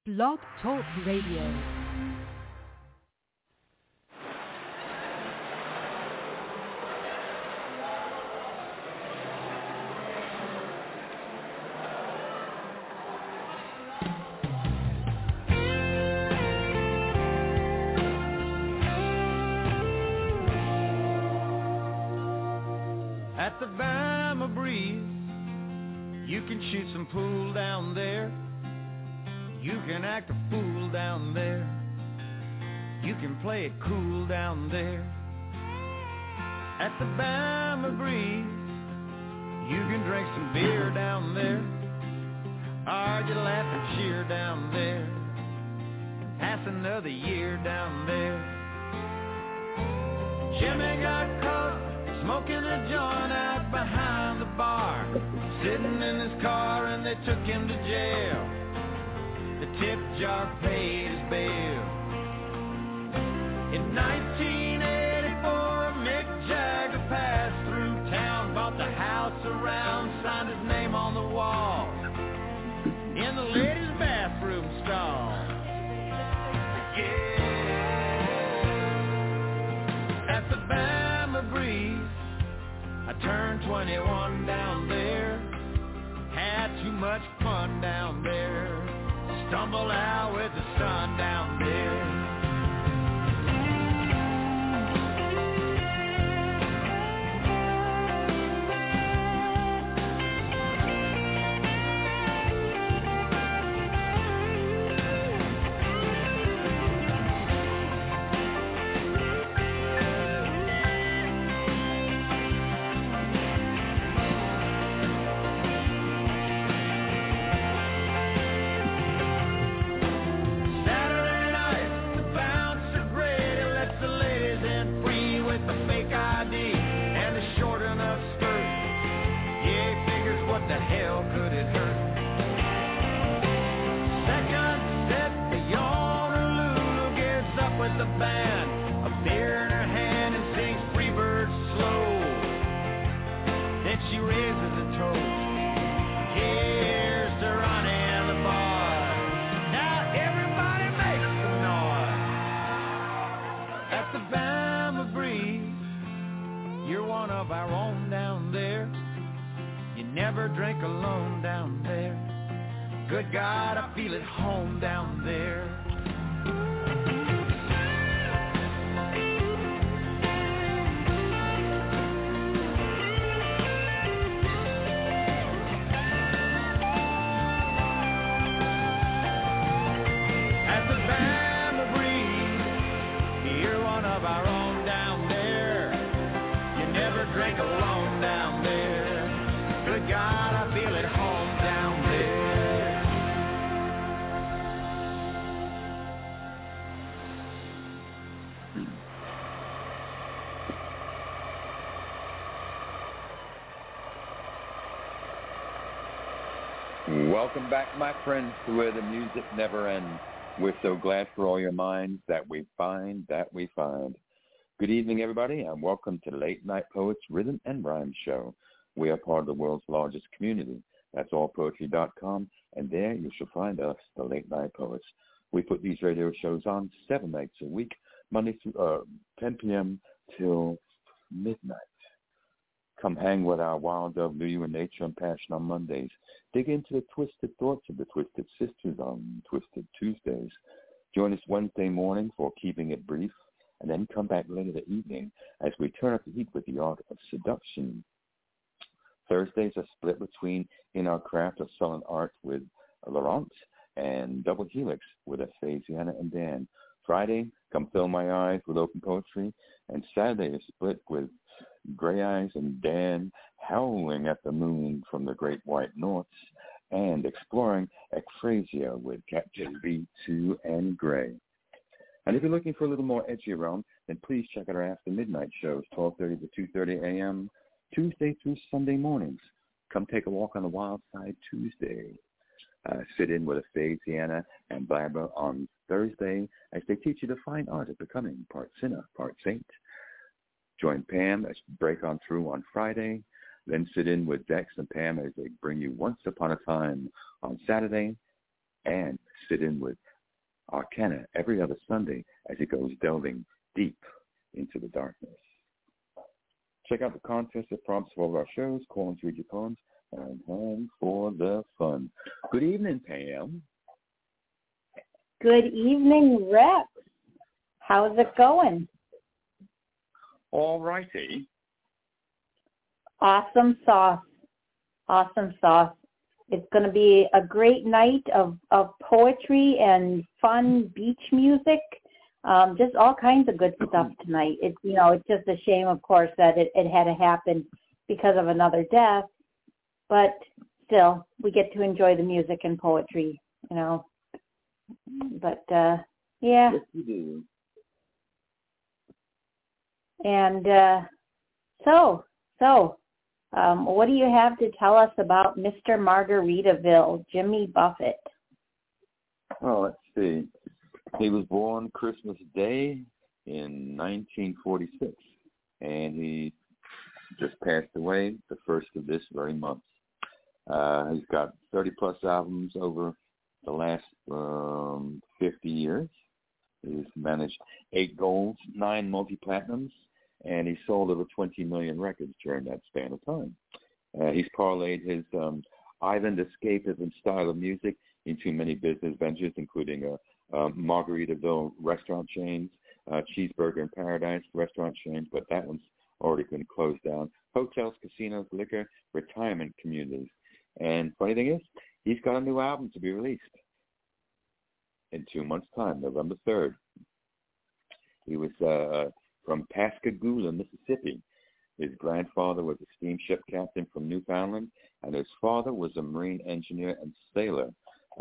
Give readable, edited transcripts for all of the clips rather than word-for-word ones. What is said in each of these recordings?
Blog Talk Radio. At the Bama Breeze, you can shoot some pool down there. You can act a fool down there. You can play it cool down there. At the Bama Breeze, you can drink some beer down there. Argue, laugh, and cheer down there. Pass another year down there. Jimmy got caught smoking a joint out behind the bar, sitting in his car and they took him to jail. The tip jar paid his bail. In 1984, Mick Jagger passed through town, bought the house around, signed his name on the wall, in the ladies' bathroom stall. Yeah. At the Bama Breeze, I turned 21 down there, had too much fun down there, stumbled out with the sun down there. Drink alone down there. Good God, I feel at home down there. At the Bama Breeze, you're one of our own down there. You never drink alone down there. Good God, I feel at home down there. Welcome back, my friends, to Where the Music Never Ends. We're so glad for all your minds that we find. Good evening, everybody, and welcome to Late Night Poets Rhythm and Rhyme Show. We are part of the world's largest community. That's allpoetry.com, and there you shall find us, the Late Night Poets. We put these radio shows on 7 nights a week, Monday through 10 p.m. till midnight. Come hang with our wild dove, New You in Nature and Passion on Mondays. Dig into the twisted thoughts of the Twisted Sisters on Twisted Tuesdays. Join us Wednesday morning for Keeping It Brief, and then come back later that evening as we turn up the heat with the art of seduction. Thursdays are split between In Our Craft of Selling Art with Laurent and Double Helix with Aphasiana and Dan. Friday, Come Fill My Eyes with Open Poetry, and Saturday is split with Gray Eyes and Dan howling at the moon from the Great White Norths and exploring Ekphrasia with Captain B2 and Gray. And if you're looking for a little more edgy realm, then please check out our After Midnight shows, 12:30 to 2:30 a.m., Tuesday through Sunday mornings. Come take a walk on the Wild Side Tuesday. Sit in with Aphasiana and Barbara on Thursday as they teach you the fine art of becoming part sinner, part saint. Join Pam as break on through on Friday. Then sit in with Dex and Pam as they bring you Once Upon a Time on Saturday. and sit in with Arcana every other Sunday as he goes delving deep into the darkness. Check out the contest that prompts all of our shows, call and read your poems, and hang for the fun. Good evening, Pam. Good evening, Rex. How's it going? All righty. Awesome sauce. Awesome sauce. It's going to be a great night of poetry and fun beach music. Just all kinds of good stuff tonight. It's just a shame, of course, that it had to happen because of another death. But still, we get to enjoy the music and poetry, But, yeah. Yes, you do. And so, what do you have to tell us about Mr. Margaritaville, Jimmy Buffett? Oh, let's see. He was born Christmas Day in 1946, and he just passed away the first of this very month. He's got 30-plus albums over the last 50 years. He's managed 8 golds, 9 multi-platinums, and he sold over 20 million records during that span of time. He's parlayed his island escapism style of music into many business ventures, including Margaritaville restaurant chains, Cheeseburger in Paradise restaurant chains, but that one's already been closed down, hotels, casinos, liquor, retirement communities. And funny thing is, he's got a new album to be released in 2 months' time, November 3rd. He was from Pascagoula, Mississippi. His grandfather was a steamship captain from Newfoundland, and his father was a marine engineer and sailor.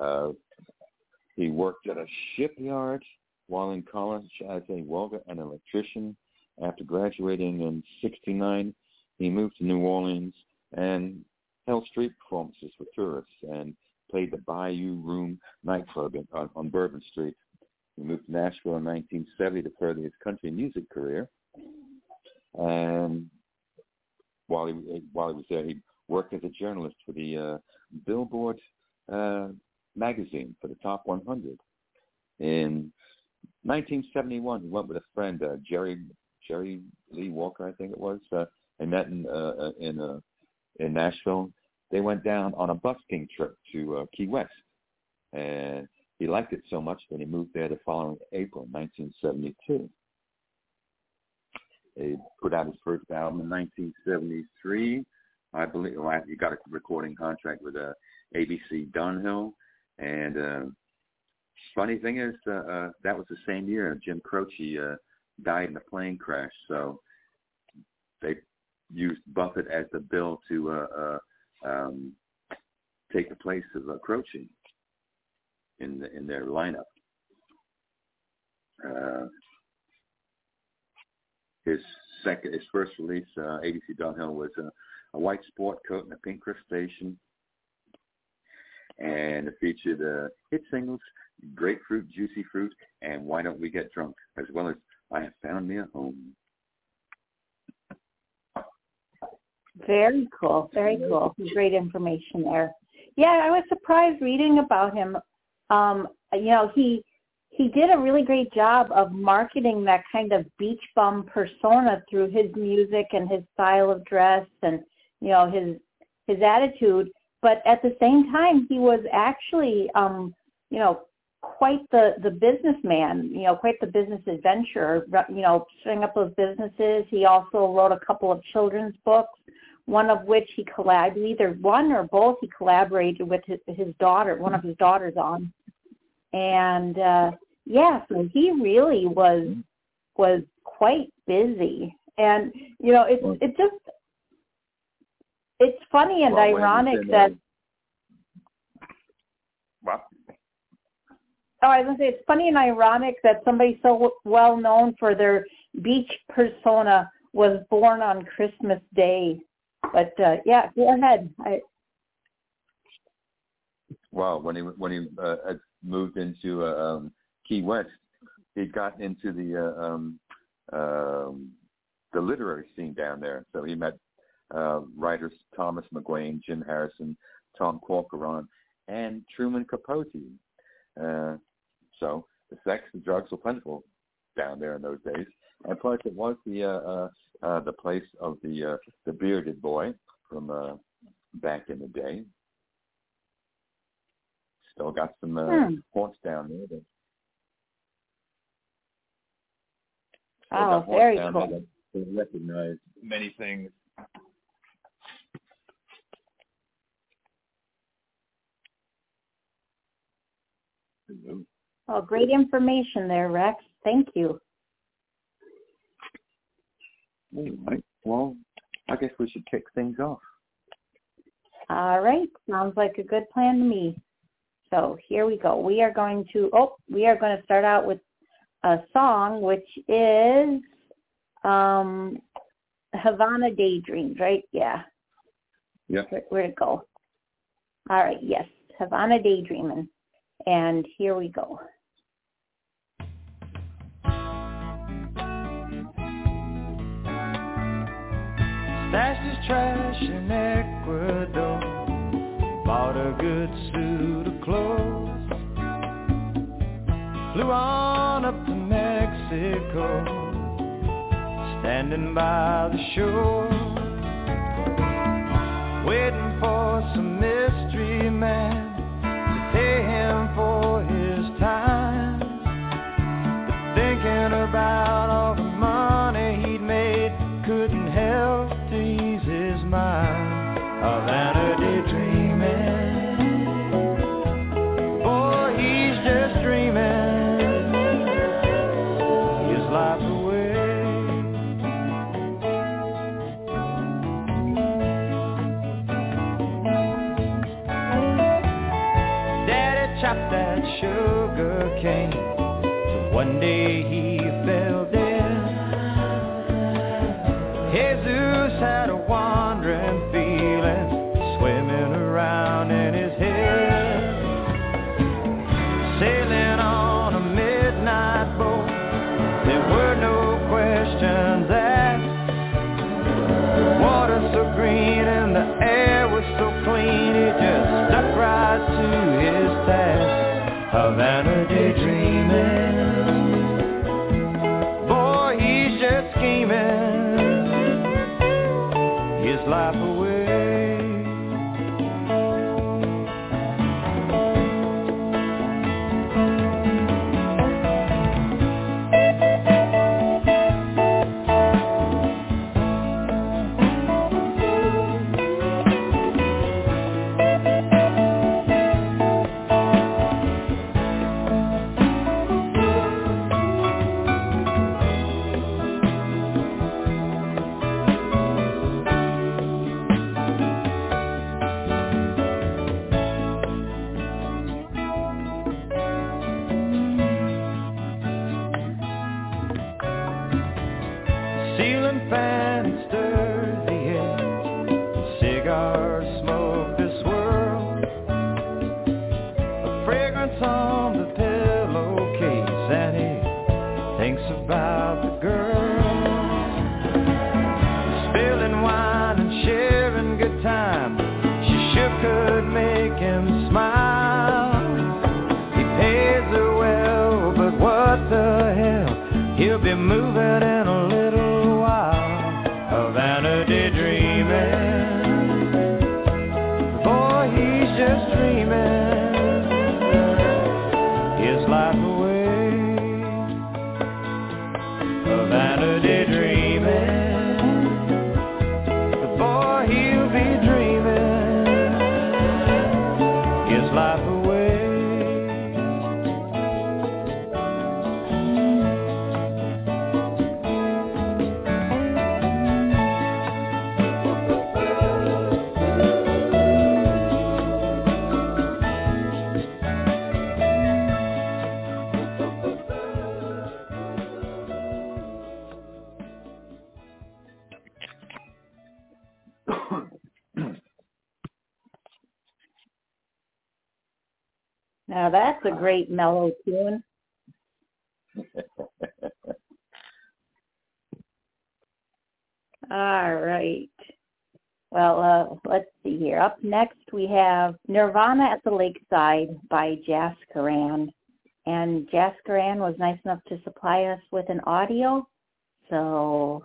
He worked at a shipyard while in college as a welder and electrician. After graduating in '69, he moved to New Orleans and held street performances for tourists and played the Bayou Room nightclub on Bourbon Street. He moved to Nashville in 1970 to further his country music career. And while he was there, he worked as a journalist for the Billboard magazine for the Top 100. In 1971, he went with a friend, Jerry Lee Walker, I think it was. They met in Nashville. They went down on a busking trip to Key West, and he liked it so much that he moved there the following April, 1972. He put out his first album in 1973. I believe he got a recording contract with ABC Dunhill. And funny thing is, that was the same year Jim Croce died in a plane crash. So they used Buffett as the bill to take the place of Croce in their lineup. His first release, ABC Dunhill, was a white sport coat and a pink crustacean, and it featured hit singles, Grapefruit, Juicy Fruit, and Why Don't We Get Drunk, as well as I Have Found Me a Home. Very cool. Very cool. Great information there. Yeah, I was surprised reading about him. He did a really great job of marketing that kind of beach bum persona through his music and his style of dress and, his attitude. But at the same time, he was actually, quite the businessman, quite the business adventurer, setting up those businesses. He also wrote a couple of children's books, one of which he either one or both he collaborated with his daughter, one of his daughters on. And, so he really was quite busy. And, it's funny and ironic that... What? Oh, I was going to say, it's funny and ironic that somebody so well known for their beach persona was born on Christmas Day. But, go ahead. Well, when he had moved into Key West, he'd gotten into the literary scene down there. So he met writers Thomas McGuane, Jim Harrison, Tom Corcoran, and Truman Capote. So the sex and drugs were plentiful down there in those days. And plus, it was the place of the bearded boy from back in the day. Still got some haunts down there. Very cool. They recognize many things. Oh, great information there, Rex. Thank you. All right. Well, I guess we should kick things off. All right. Sounds like a good plan to me. So here we go. We are going to start out with a song, which is Havana Daydreams, right? Yeah. Yeah. Where'd it go? All right. Yes. Havana Daydreaming. And here we go. Stashed his trash in Ecuador, bought a good suit of clothes, flew on up to Mexico, standing by the shore, waiting for some mystery man to pay him for his time, but thinking about all the money he'd made couldn't help to ease his mind. Havana daydreaming, boy, he's just dreaming his life away. Daddy chopped that sugar cane, so one day he fell dead. Jesus had a wandering feeling swimming around in his head, sailing on a midnight boat. There were no questions asked. The water so green and the air was so clean, he just stuck right to his task. Havana daydreaming, boy, he's just scheming his life away. Ceiling fan stirred the air, cigars smoke this swirl, a fragrance on the pillowcase, and he thinks about the girl, spilling wine and sharing good time. She sure could make him smile. He pays her well, but what the hell, he'll be moving in a little while. Havana daydreaming, boy, he's just dreaming his life away. Havana daydreaming, boy, he'll be dreaming his life away. Now that's a great mellow tune. All right. Well, let's see here. Up next, we have Nirvana at the Lakeside by Jaskaran. And Jaskaran was nice enough to supply us with an audio. So,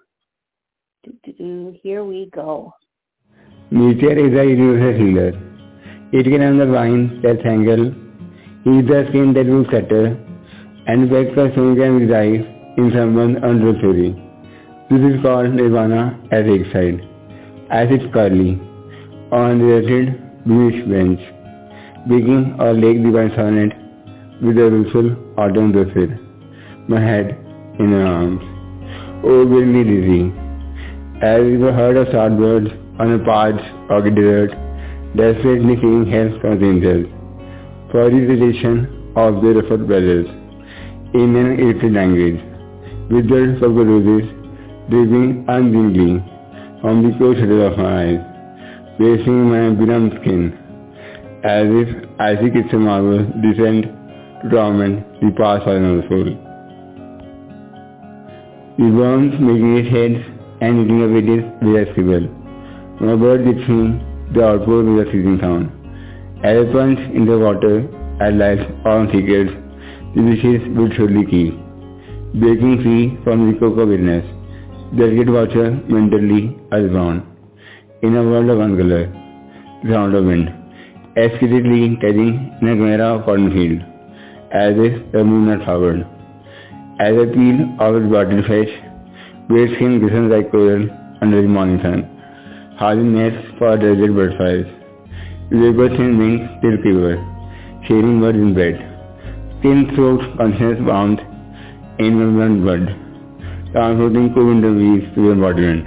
here we go. Nature is a universal healer. It can have the vine that tangle, heal the skin that will settle, and wake the soul can reside in someone's under theory. This is called Nirvana at Lakeside. As it's curly, on the deserted bluish bench, waking our lake divine sonnet with a willful autumn dusted, my head in her arms. Oh, weirdly dizzy, as if a herd of starbirds on a parched rocky desert, desperately seeking help from the angels, for the recitation of their referred brothers, in an irritated language, with their purple roses dripping unwillingly from the closed shutters of my eyes, piercing my benumbed skin, as if icy crystal marble descend to torment the past fallen of the soul. The worms making its heads and eating of it is irresistible. When a bird hits me, the outpour with a ceasing sound. As I plunge in the water, as lights on secrets, the wishes will surely keep. Breaking free from the cocoa witness, the delicate watcher mentally icebound. In a world of one color, the sound of wind, exquisitely telling in a chimera of cornfield, as if the moon had flowered. As I peel off its bottled flesh, where skin glistens like coral under the morning sun, howling nests for desert bird flies. Labor thin wings still quiver, sharing words in bread. Thin throat consciousness bound in my blunt blood, transporting co-winter weeds to embodiment.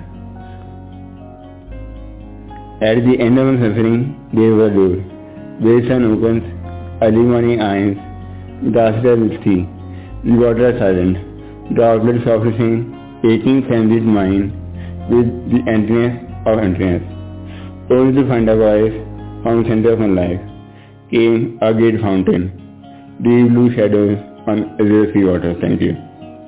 At the end of my suffering, there was a door, where sun opens, early morning eyes, dusted with tea. The water is silent, the outlet surfacing, aching sandwich mind with the emptiness of emptiness. Only to find a voice from the center of my life came a great fountain, deep blue shadows on azure sea water. Thank you.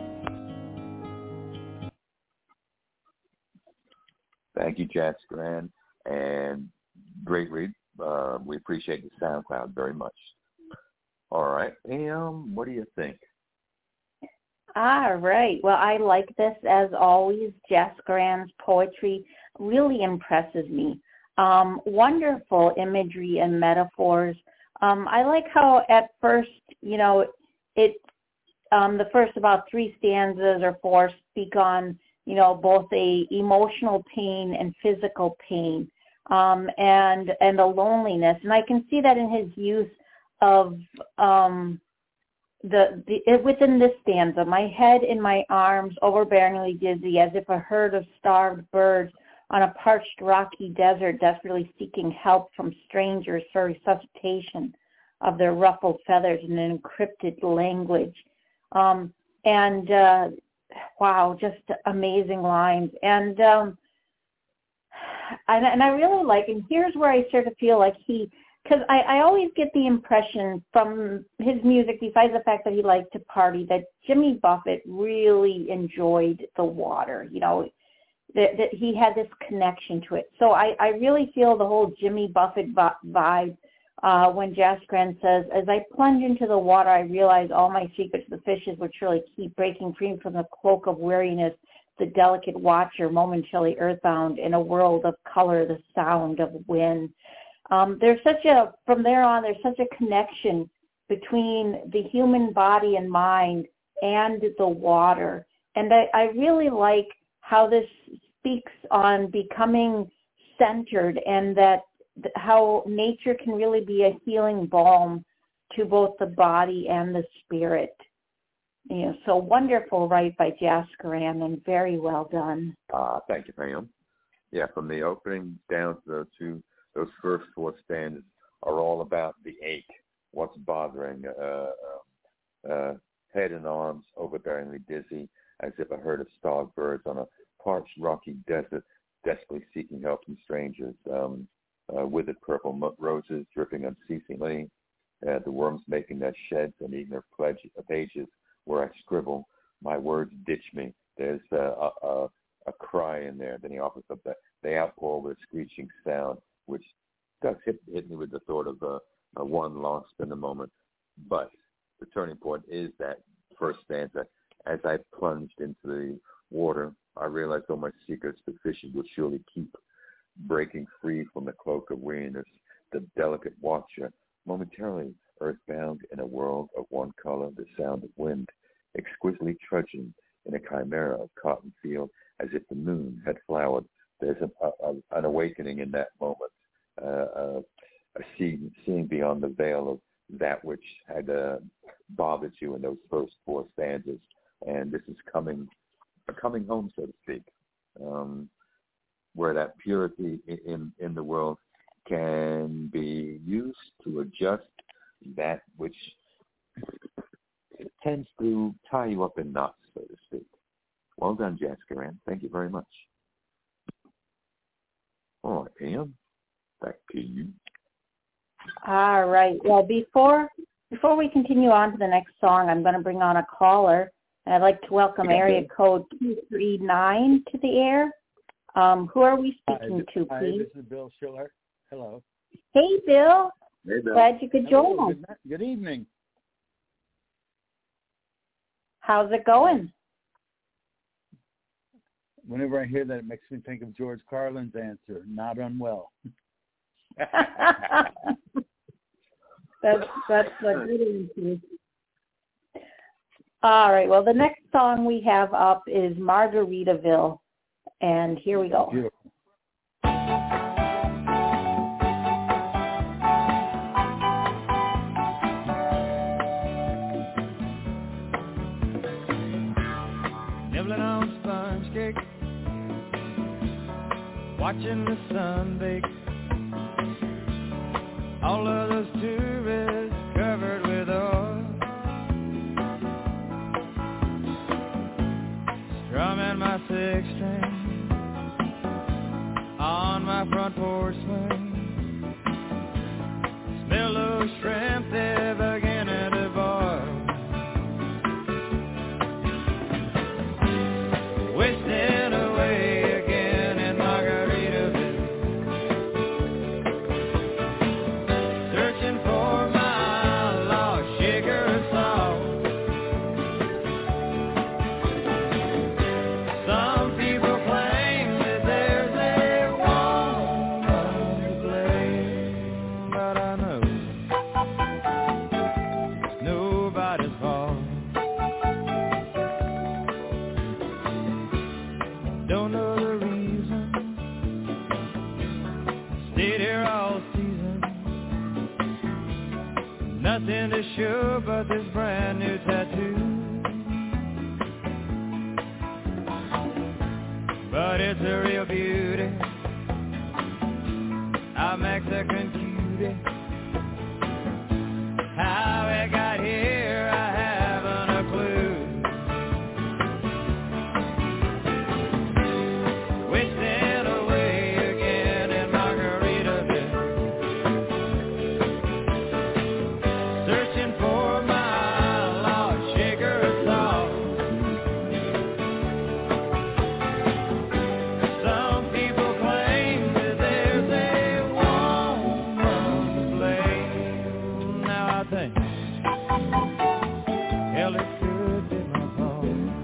Thank you, Jaskaran, and great read. We appreciate the SoundCloud very much. All right, Pam, what do you think? All right. Well, I like this as always. Jaskaran's poetry really impresses me. Wonderful imagery and metaphors. I like how at first, the first about 3 stanzas or 4 speak on, both a emotional pain and physical pain, and the loneliness. And I can see that in his use of within this stanza, my head in my arms, overbearingly dizzy, as if a herd of starved birds on a parched rocky desert desperately seeking help from strangers for resuscitation of their ruffled feathers in an encrypted language. Wow, just amazing lines. And I really like, and here's where I start to feel like because I always get the impression from his music, besides the fact that he liked to party, that Jimmy Buffett really enjoyed the water, that he had this connection to it. So I really feel the whole Jimmy Buffett vibe when Jaskaran says, as I plunge into the water, I realize all my secrets, the fishes would surely keep breaking free from the cloak of weariness, the delicate watcher momentarily earthbound in a world of color, the sound of wind. From there on, there's such a connection between the human body and mind and the water. And I really like how this speaks on becoming centered, and that how nature can really be a healing balm to both the body and the spirit. So wonderful, right, by Jaskaran, and very well done. Thank you, Pam. Yeah, from the opening down to those first 4 stanzas are all about the ache, what's bothering, head and arms, overbearingly dizzy, as if a herd of starved birds on a parched, rocky desert, desperately seeking help from strangers, withered purple roses dripping unceasingly, the worms making their sheds and eating their pages where I scribble, my words ditch me. There's a a cry in there. Then he offers up the outpour with a screeching sound, which does hit me with the thought of a one lost in the moment. But the turning point is that first stanza. As I plunged into the water, I realized all my secrets the fishing would surely keep. Breaking free from the cloak of weariness, the delicate watcher, momentarily earthbound in a world of one color, the sound of wind, exquisitely trudging in a chimera of cotton field, as if the moon had flowered. There's an awakening in that moment, a seeing beyond the veil of that which had bothered you in those first four stanzas. And this is coming home, so to speak, where that purity in the world can be used to adjust that which tends to tie you up in knots, so to speak. Well done, Jaskaran. Thank you very much. All right, Pam, back to you. All right. Well, before we continue on to the next song, I'm going to bring on a caller. I'd like to welcome area code 239 to the air. Who are we speaking to, please? Hi, this is Bill Schiller. Hello. Hey, Bill. Hey, Bill. Glad you could join us. Good evening. How's it going? Whenever I hear that, it makes me think of George Carlin's answer, not unwell. That's a good answer. All right. Well, the next song we have up is Margaritaville, and here we go. Beautiful. Nibbling on sponge cake, watching the sun bake. All of those tourists covered with oil, strumming my six string on my front porch swing. Smell those shrimp, they're beginning to boil. Wasting away again in Margaritaville, searching for my lost sugar salt. Some people claim that there's a woman to blame, but I know it's nobody's fault. Don't know the reason, stayed here all season. Nothing to show but this brand new tattoo. But it's a real beauty, a Mexican cutie. How it got here, I haven't a clue. Wasting away again in Margaritaville, searching for my lost sugar salt. Some people claim that there's a woman to blame. Now I think, hell, it could be my fault.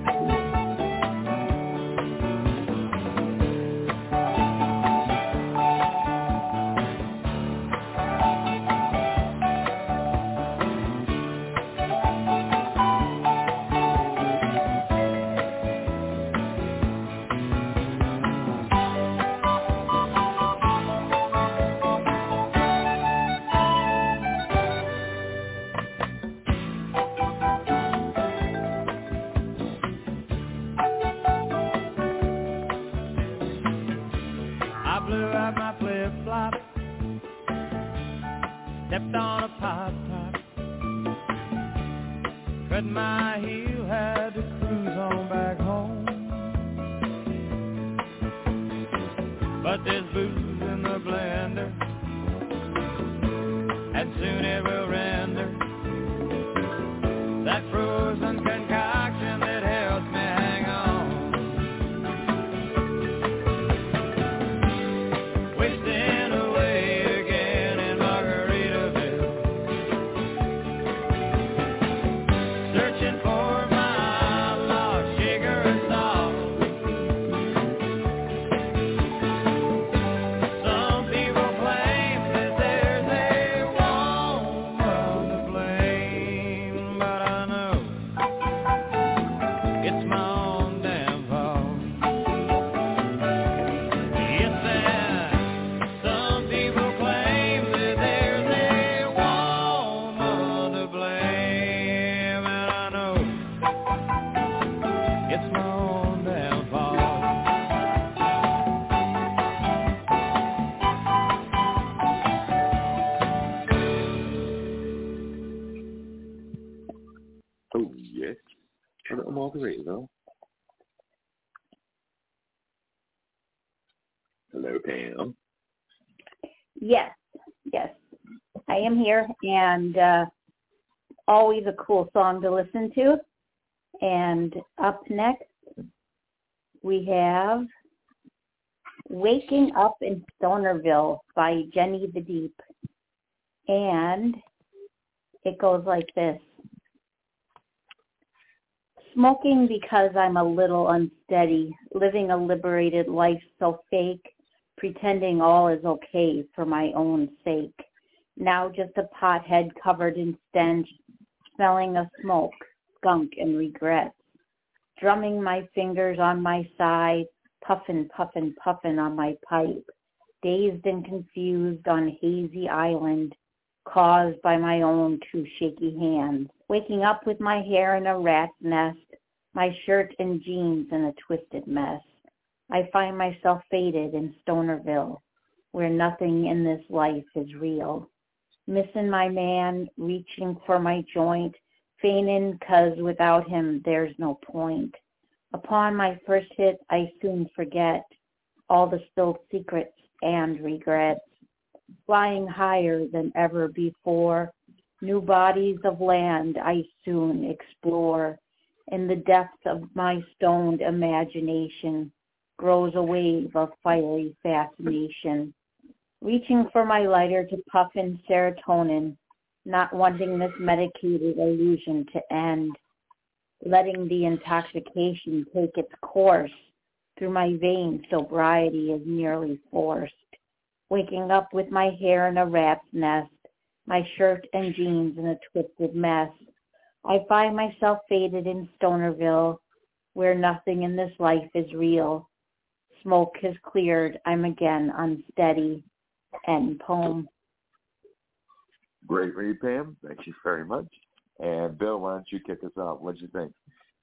I blew out my flip-flop, stepped on a pop-top, cut my heel, had to cruise on back home. But there's booze in the blender, and soon it will render that frozen concoction that helps me hang on. for the Margaritaville. Hello, Pam. Yes, I am here, and always a cool song to listen to. And up next, we have Waking Up in Stonerville by Jenny the Deep. And it goes like this. Smoking because I'm a little unsteady, living a liberated life so fake, pretending all is okay for my own sake. Now just a pothead covered in stench, smelling of smoke, skunk, and regrets. Drumming my fingers on my side, puffin', puffin', puffin' on my pipe. Dazed and confused on hazy island, caused by my own two shaky hands. Waking up with my hair in a rat's nest, my shirt and jeans in a twisted mess. I find myself faded in Stonerville, where nothing in this life is real. Missing my man, reaching for my joint, feigning 'cause without him there's no point. Upon my first hit, I soon forget all the spilled secrets and regrets. Flying higher than ever before, new bodies of land I soon explore. In the depths of my stoned imagination grows a wave of fiery fascination. Reaching for my lighter to puff in serotonin, not wanting this medicated illusion to end. Letting the intoxication take its course through my veins, sobriety is nearly forced. Waking up with my hair in a rat's nest, my shirt and jeans in a twisted mess. I find myself faded in Stonerville, where nothing in this life is real. Smoke has cleared, I'm again unsteady. End poem. Great read, Pam. Thank you very much. And Bill, why don't you kick us off? What'd you think?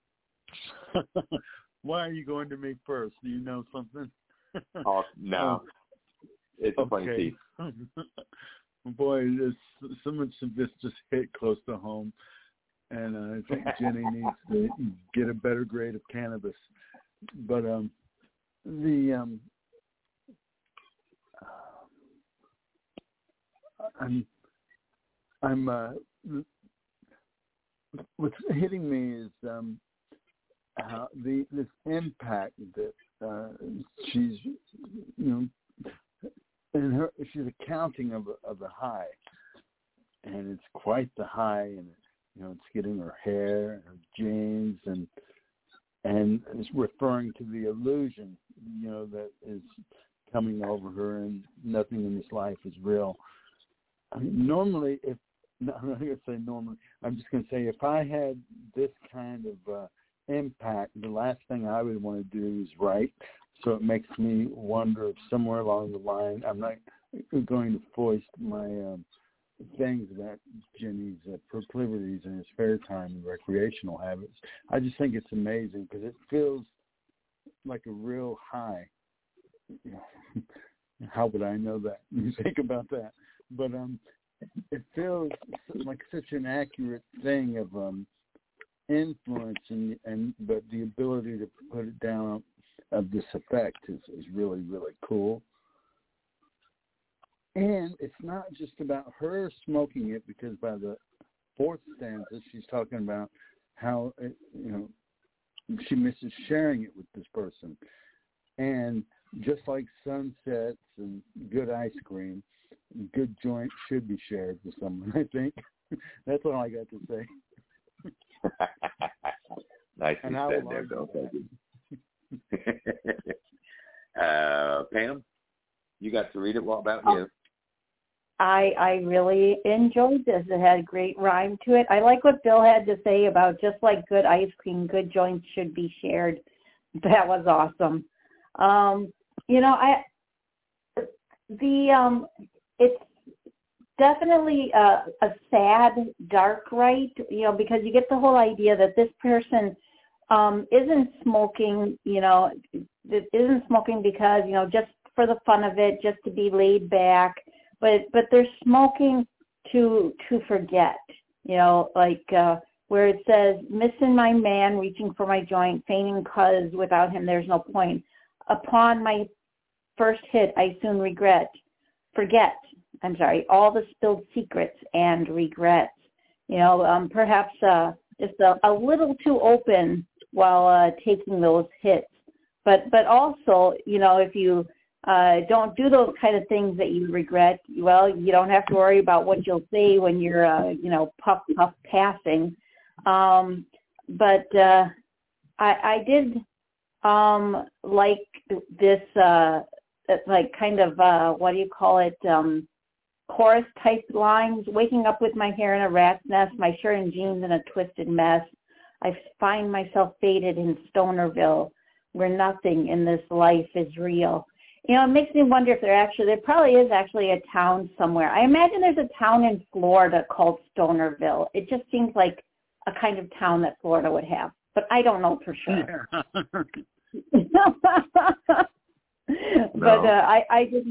Why are you going to me first? Do you know something? Oh, no. It's a funny piece. Boy, so much of this just hit close to home. And I think Jenny needs to get a better grade of cannabis. But what's hitting me is how this impact that she's, she's accounting of a high, and it's quite the high, and it's getting her hair, her jeans, and it's referring to the illusion, that is coming over her, and nothing in this life is real. I mean, normally, I'm not going to say normally, I'm just going to say if I had this kind of impact, the last thing I would want to do is write. So it makes me wonder if somewhere along the line, I'm not going to foist my things about Jenny's proclivities and his spare time and recreational habits. I just think it's amazing because it feels like a real high. How would I know that? You think about that. But it feels like such an accurate thing of influence, but the ability to put it down of this effect is really, really cool. And it's not just about her smoking it, because by the fourth stanza, she's talking about how she misses sharing it with this person. And just like sunsets and good ice cream, good joint should be shared with someone, I think. That's all I got to say. Nicely said there, Bill. Pam, you got to read it. What about you? I really enjoyed this. It had a great rhyme to it. I like what Bill had to say about just like good ice cream, good joints should be shared. That was awesome. It's definitely a sad, dark write, because you get the whole idea that this person isn't smoking, isn't smoking because, just for the fun of it, just to be laid back, but they're smoking to forget, like where it says, missing my man, reaching for my joint, fainting 'cause without him there's no point. Upon my first hit, I soon forget all the spilled secrets and regrets. Perhaps just a little too open while taking those hits. But also, if you don't do those kind of things that you regret, well, you don't have to worry about what you'll say when you're, puff passing. But I did like this, like kind of, what do you call it, chorus type lines. Waking up with my hair in a rat's nest, my shirt and jeans in a twisted mess. I find myself faded in Stonerville, where nothing in this life is real. It makes me wonder if there probably is actually a town somewhere. I imagine there's a town in Florida called Stonerville. It just seems like a kind of town that Florida would have, but I don't know for sure. But I just.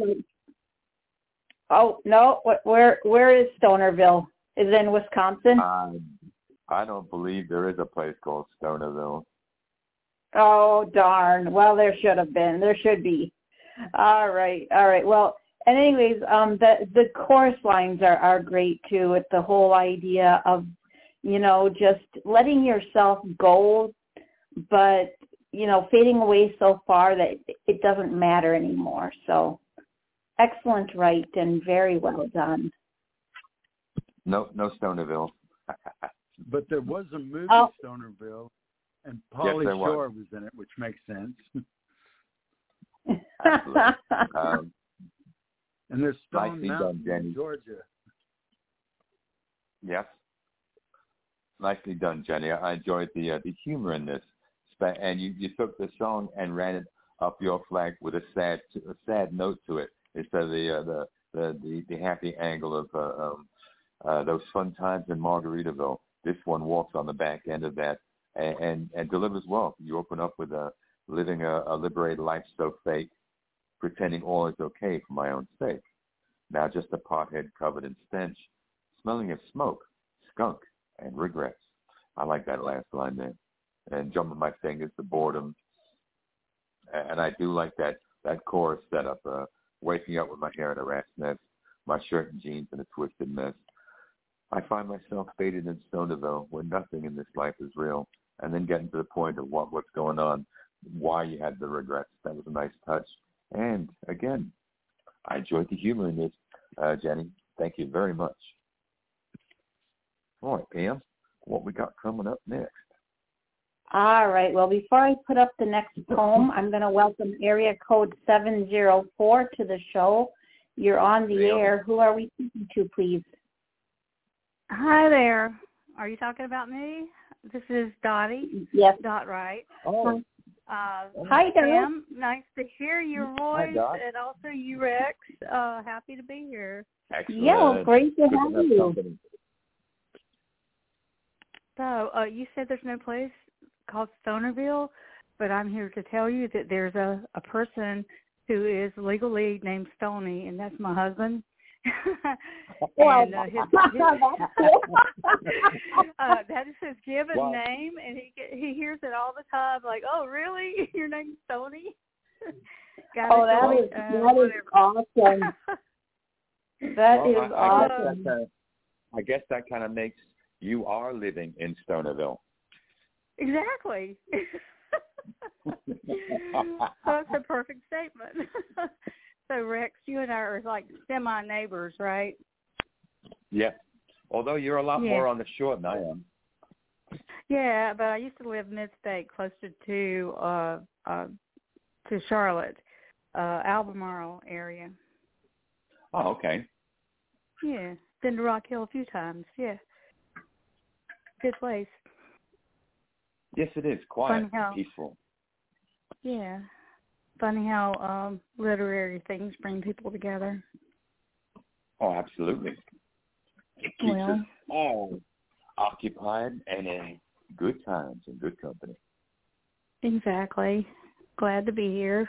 Oh no! Where is Stonerville? Is it in Wisconsin? I don't believe there is a place called Stonerville. Oh darn! Well, there should have been. There should be. All right. Well, and anyways, the chorus lines are great too. With the whole idea of, just letting yourself go, but fading away so far that it doesn't matter anymore. So. Excellent write and very well done. No Stonerville. But there was a movie, Stonerville, and Pauly Shore was in it, which makes sense. Absolutely. And there's Stone Mountain in Georgia. Yes. Nicely done, Jenny. I enjoyed the humor in this. And you took the song and ran it up your flag with a sad note to it. Instead of the happy angle of those fun times in Margaritaville, this one walks on the back end of that and delivers well. You open up with living a liberated life so fake, pretending all is okay for my own sake. Now just a pothead covered in stench, smelling of smoke, skunk, and regrets. I like that last line there. And jumping my fingers, the boredom. And I do like that chorus setup. Waking up with my hair in a rat's nest, my shirt and jeans in a twisted mess. I find myself faded in Stonerville, where nothing in this life is real. And then getting to the point of what's going on, why you had the regrets. That was a nice touch. And again, I enjoyed the humor in this, Jenny. Thank you very much. All right, Pam, what we got coming up next? All right. Well, before I put up the next poem, I'm going to welcome area code 704 to the show. You're on the air. Who are we speaking to, please? Hi there. Are you talking about me? This is Dottie. Yes. Dot Wright. Oh. Hi, Pam. Nice to hear your voice. Hi, and also you, Rex. Happy to be here. Excellent. Yeah, well, great to have you. Company. So you said there's no place called Stonerville, but I'm here to tell you that there's a person who is legally named Stoney, and that's my husband. And that is his given name, and he hears it all the time, like, "Oh, really? Your name's Stoney?" That is awesome. That is awesome. I guess that kind of makes you are living in Stonerville. Exactly. That's a perfect statement. So, Rex, you and I are like semi-neighbors, right? Yeah. Although you're a lot more on the shore than I am. Yeah, but I used to live mid-state, closer to Charlotte, Albemarle area. Oh, okay. Yeah. Been to Rock Hill a few times. Yeah. Good place. Yes, it is. Quiet, peaceful. Yeah. Funny how keeps literary things bring people together. Oh, absolutely. It keeps us all occupied and in good times and good company. Exactly. Glad to be here.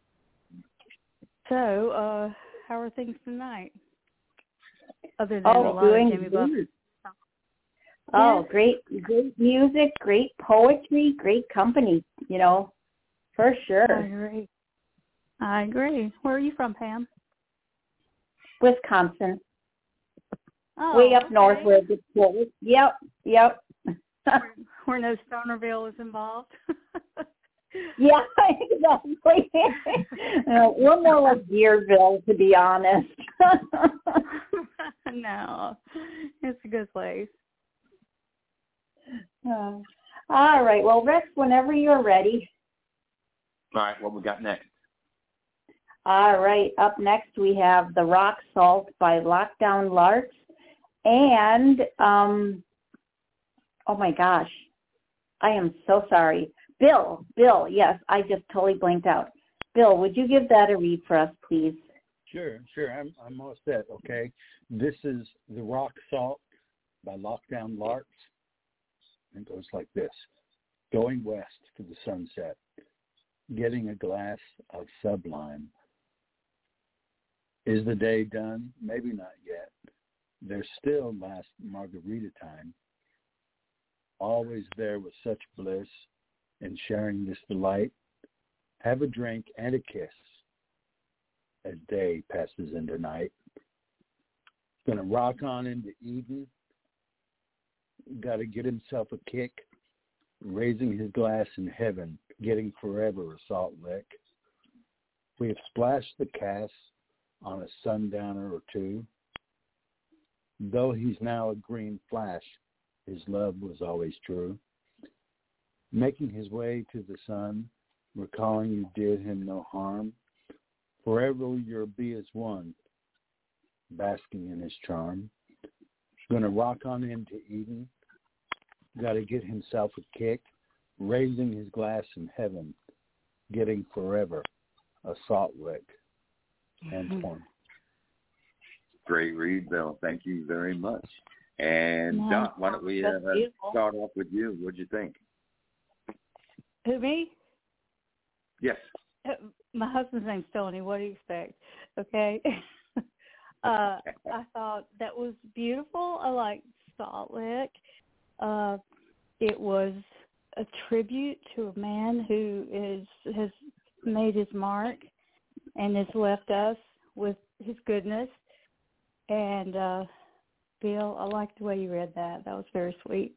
So, how are things tonight? Other than a lot of Jimmy Buffett. Oh, great music, great poetry, great company, for sure. I agree. Where are you from, Pam? Wisconsin. Oh, way up north where it gets cold. Yep. Where no Stonerville is involved. Yeah, exactly. We're more like Deerville, to be honest. No, it's a good place. All right. Well, Rex, whenever you're ready. All right. What we got next? All right. Up next, we have The Rock Salt by Lockdown Larks. And, oh, my gosh. I am so sorry. Bill, yes, I just totally blanked out. Bill, would you give that a read for us, please? Sure. I'm all set, okay? This is The Rock Salt by Lockdown Larks. It goes like this. Going west to the sunset, getting a glass of Sublime. Is the day done? Maybe not yet. There's still last margarita time. Always there with such bliss in sharing this delight. Have a drink and a kiss as day passes into night. Gonna rock on into Eden. Got to get himself a kick. Raising his glass in heaven, getting forever a salt lick. We have splashed the cast on a sundowner or two. Though he's now a green flash, his love was always true. Making his way to the sun, recalling you did him no harm. Forever you'll be as one, basking in his charm. Gonna rock on into Eden. Got to get himself a kick. Raising his glass in heaven, getting forever a salt lick. And one. Great read, Bill. Thank you very much. And Doc, why don't we start off with you? What'd you think? Who, me? Yes. My husband's name's Tony. What do you expect? Okay. I thought that was beautiful. I liked Salt Lick. It was a tribute to a man who has made his mark and has left us with his goodness. And Bill, I liked the way you read that. That was very sweet.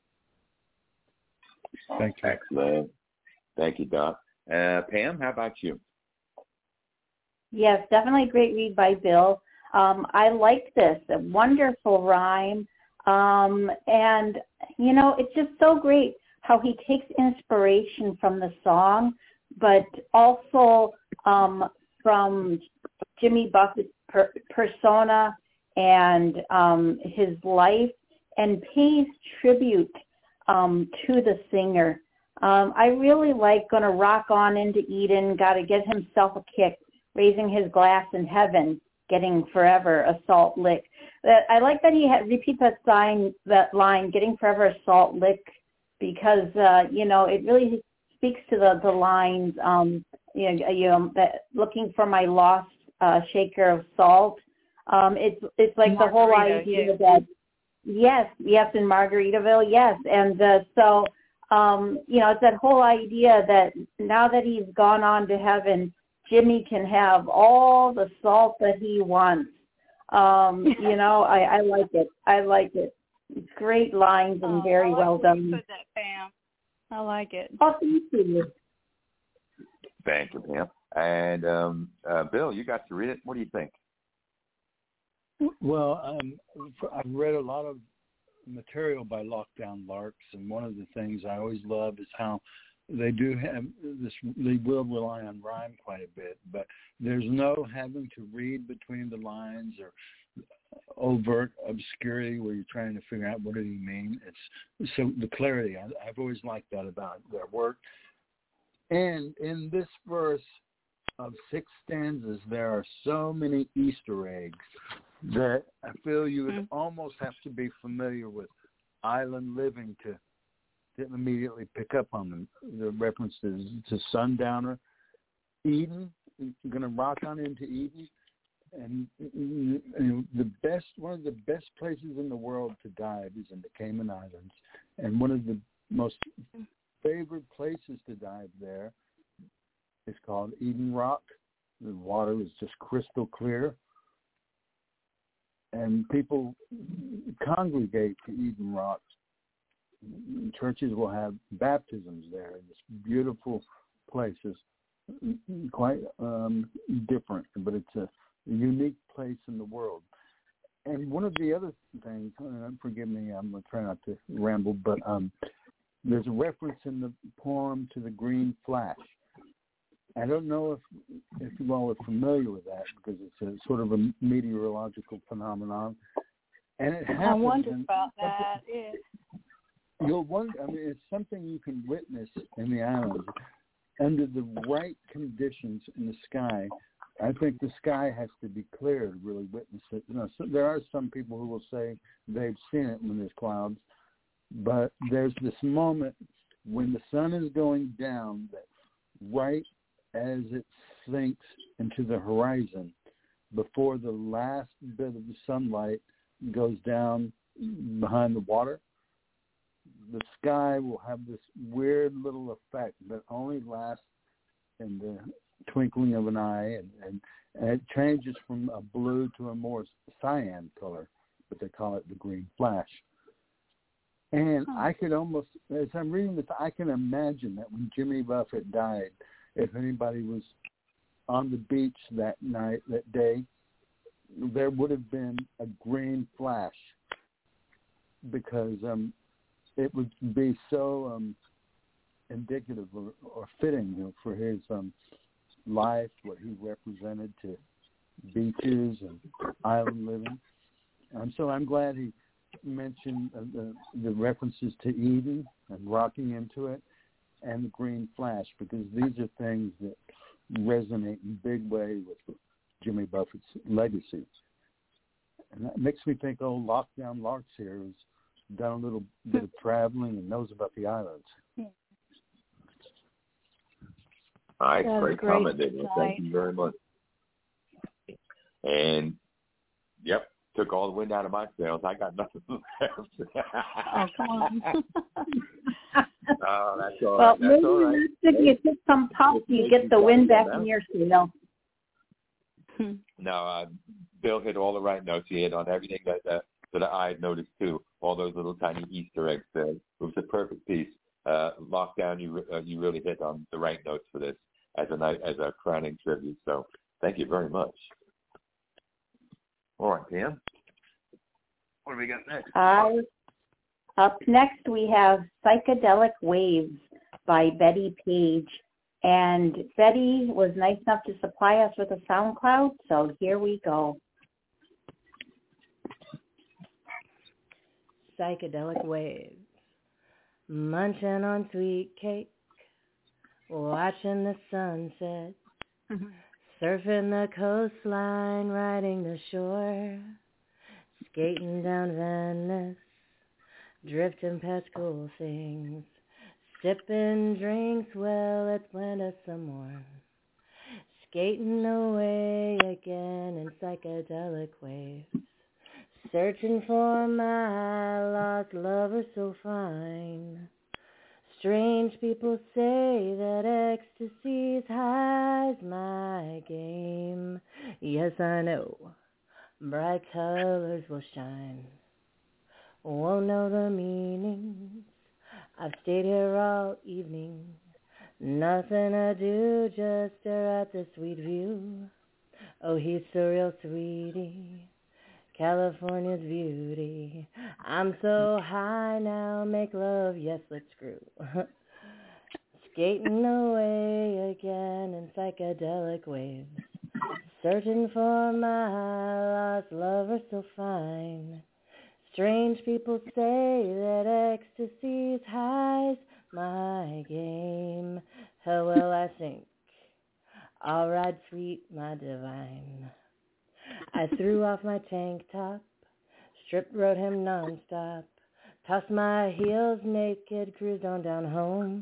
Thank you. Excellent. Thank you, Doc. Pam, how about you? Yes, definitely a great read by Bill. I liked this. A wonderful rhyme. And, it's just so great how he takes inspiration from the song, but also from Jimmy Buffett's persona and his life, and pays tribute to the singer. I really like Gonna Rock On into Eden, Gotta Get Himself a Kick, Raising His Glass in Heaven, Getting Forever a Salt Lick. I like that he repeats that line, Getting Forever a Salt Lick, because, it really speaks to the lines, that looking for my lost shaker of salt. It's like the whole idea that, yes, in Margaritaville, yes. And so, it's that whole idea that now that he's gone on to heaven, Jimmy can have all the salt that he wants. I like it. It's great lines and very well done. You put that, Pam. I like it. Oh, thank you. Thank you, Pam. And Bill, you got to read it. What do you think? Well, I've read a lot of material by Lockdown Larks, and one of the things I always love is how they do have this. They will rely on rhyme quite a bit, but there's no having to read between the lines or overt obscurity where you're trying to figure out what did he mean. It's so the clarity. I've always liked that about their work. And in this verse of 6 stanzas, there are so many Easter eggs that I feel you would almost have to be familiar with island living to immediately pick up on them. The references to Sundowner, Eden, going to rock on into Eden, And one of the best places in the world to dive is in the Cayman Islands. And one of the most favorite places to dive there is called Eden Rock. The water is just crystal clear. And people congregate to Eden Rock. Churches will have baptisms there in this beautiful place. It's quite different, but it's a unique place in the world. And one of the other things, forgive me, I'm going to try not to ramble, but there's a reference in the poem to the green flash. I don't know if you all are familiar with that, because it's a sort of a meteorological phenomenon. And it happens. I wonder about that. You'll wonder. I mean, it's something you can witness in the islands under the right conditions in the sky. I think the sky has to be clear to really witness it. So there are some people who will say they've seen it when there's clouds, but there's this moment when the sun is going down that right as it sinks into the horizon, before the last bit of the sunlight goes down behind the water, the sky will have this weird little effect that only lasts in the twinkling of an eye, and it changes from a blue to a more cyan color, but they call it the green flash. And I could almost, as I'm reading this, I can imagine that when Jimmy Buffett died, if anybody was on the beach that night, that day, there would have been a green flash, because it would be so indicative or fitting, for his life, what he represented to beaches and island living. So I'm glad he mentioned the references to Eden and rocking into it, and the green flash, because these are things that resonate in a big way with Jimmy Buffett's legacy. And that makes me think, Lockdown Larks here has done a little bit of traveling and knows about the islands. All right, great comment, David. Thank you very much. And, yep, took all the wind out of my sails. I got nothing left. Oh, come on. Oh, that's all well, right. That's all right. Maybe if you take some puffs, you get the wind back in your sail. No, Bill hit all the right notes. He hit on everything that I had noticed too. All those little tiny Easter eggs. It was a perfect piece. Lockdown, you really hit on the right notes for this as a crowning tribute. So thank you very much. All right, Pam. What do we got next? Up next, we have Psychedelic Waves by Betty Page. And Betty was nice enough to supply us with a SoundCloud, so here we go. Psychedelic Waves. Munching on sweet cake, watching the sunset, surfing the coastline, riding the shore, skating down Venice, drifting past cool things, sipping drinks, well, let's blend us some more, skating away again in psychedelic waves, searching for my lost lover so fine. Strange people say that ecstasy's high's my game. Yes, I know, bright colors will shine. Won't know the meanings. I've stayed here all evening. Nothing to do, just stare at the sweet view. Oh, he's so real sweetie, California's beauty. I'm so high now, make love, yes, let's screw. Skating away again in psychedelic waves, searching for my lost lover so fine. Strange people say that ecstasy's high's my game. How well I think I'll ride sweet, my divine. I threw off my tank top, stripped rode him nonstop, tossed my heels naked, cruised on down home.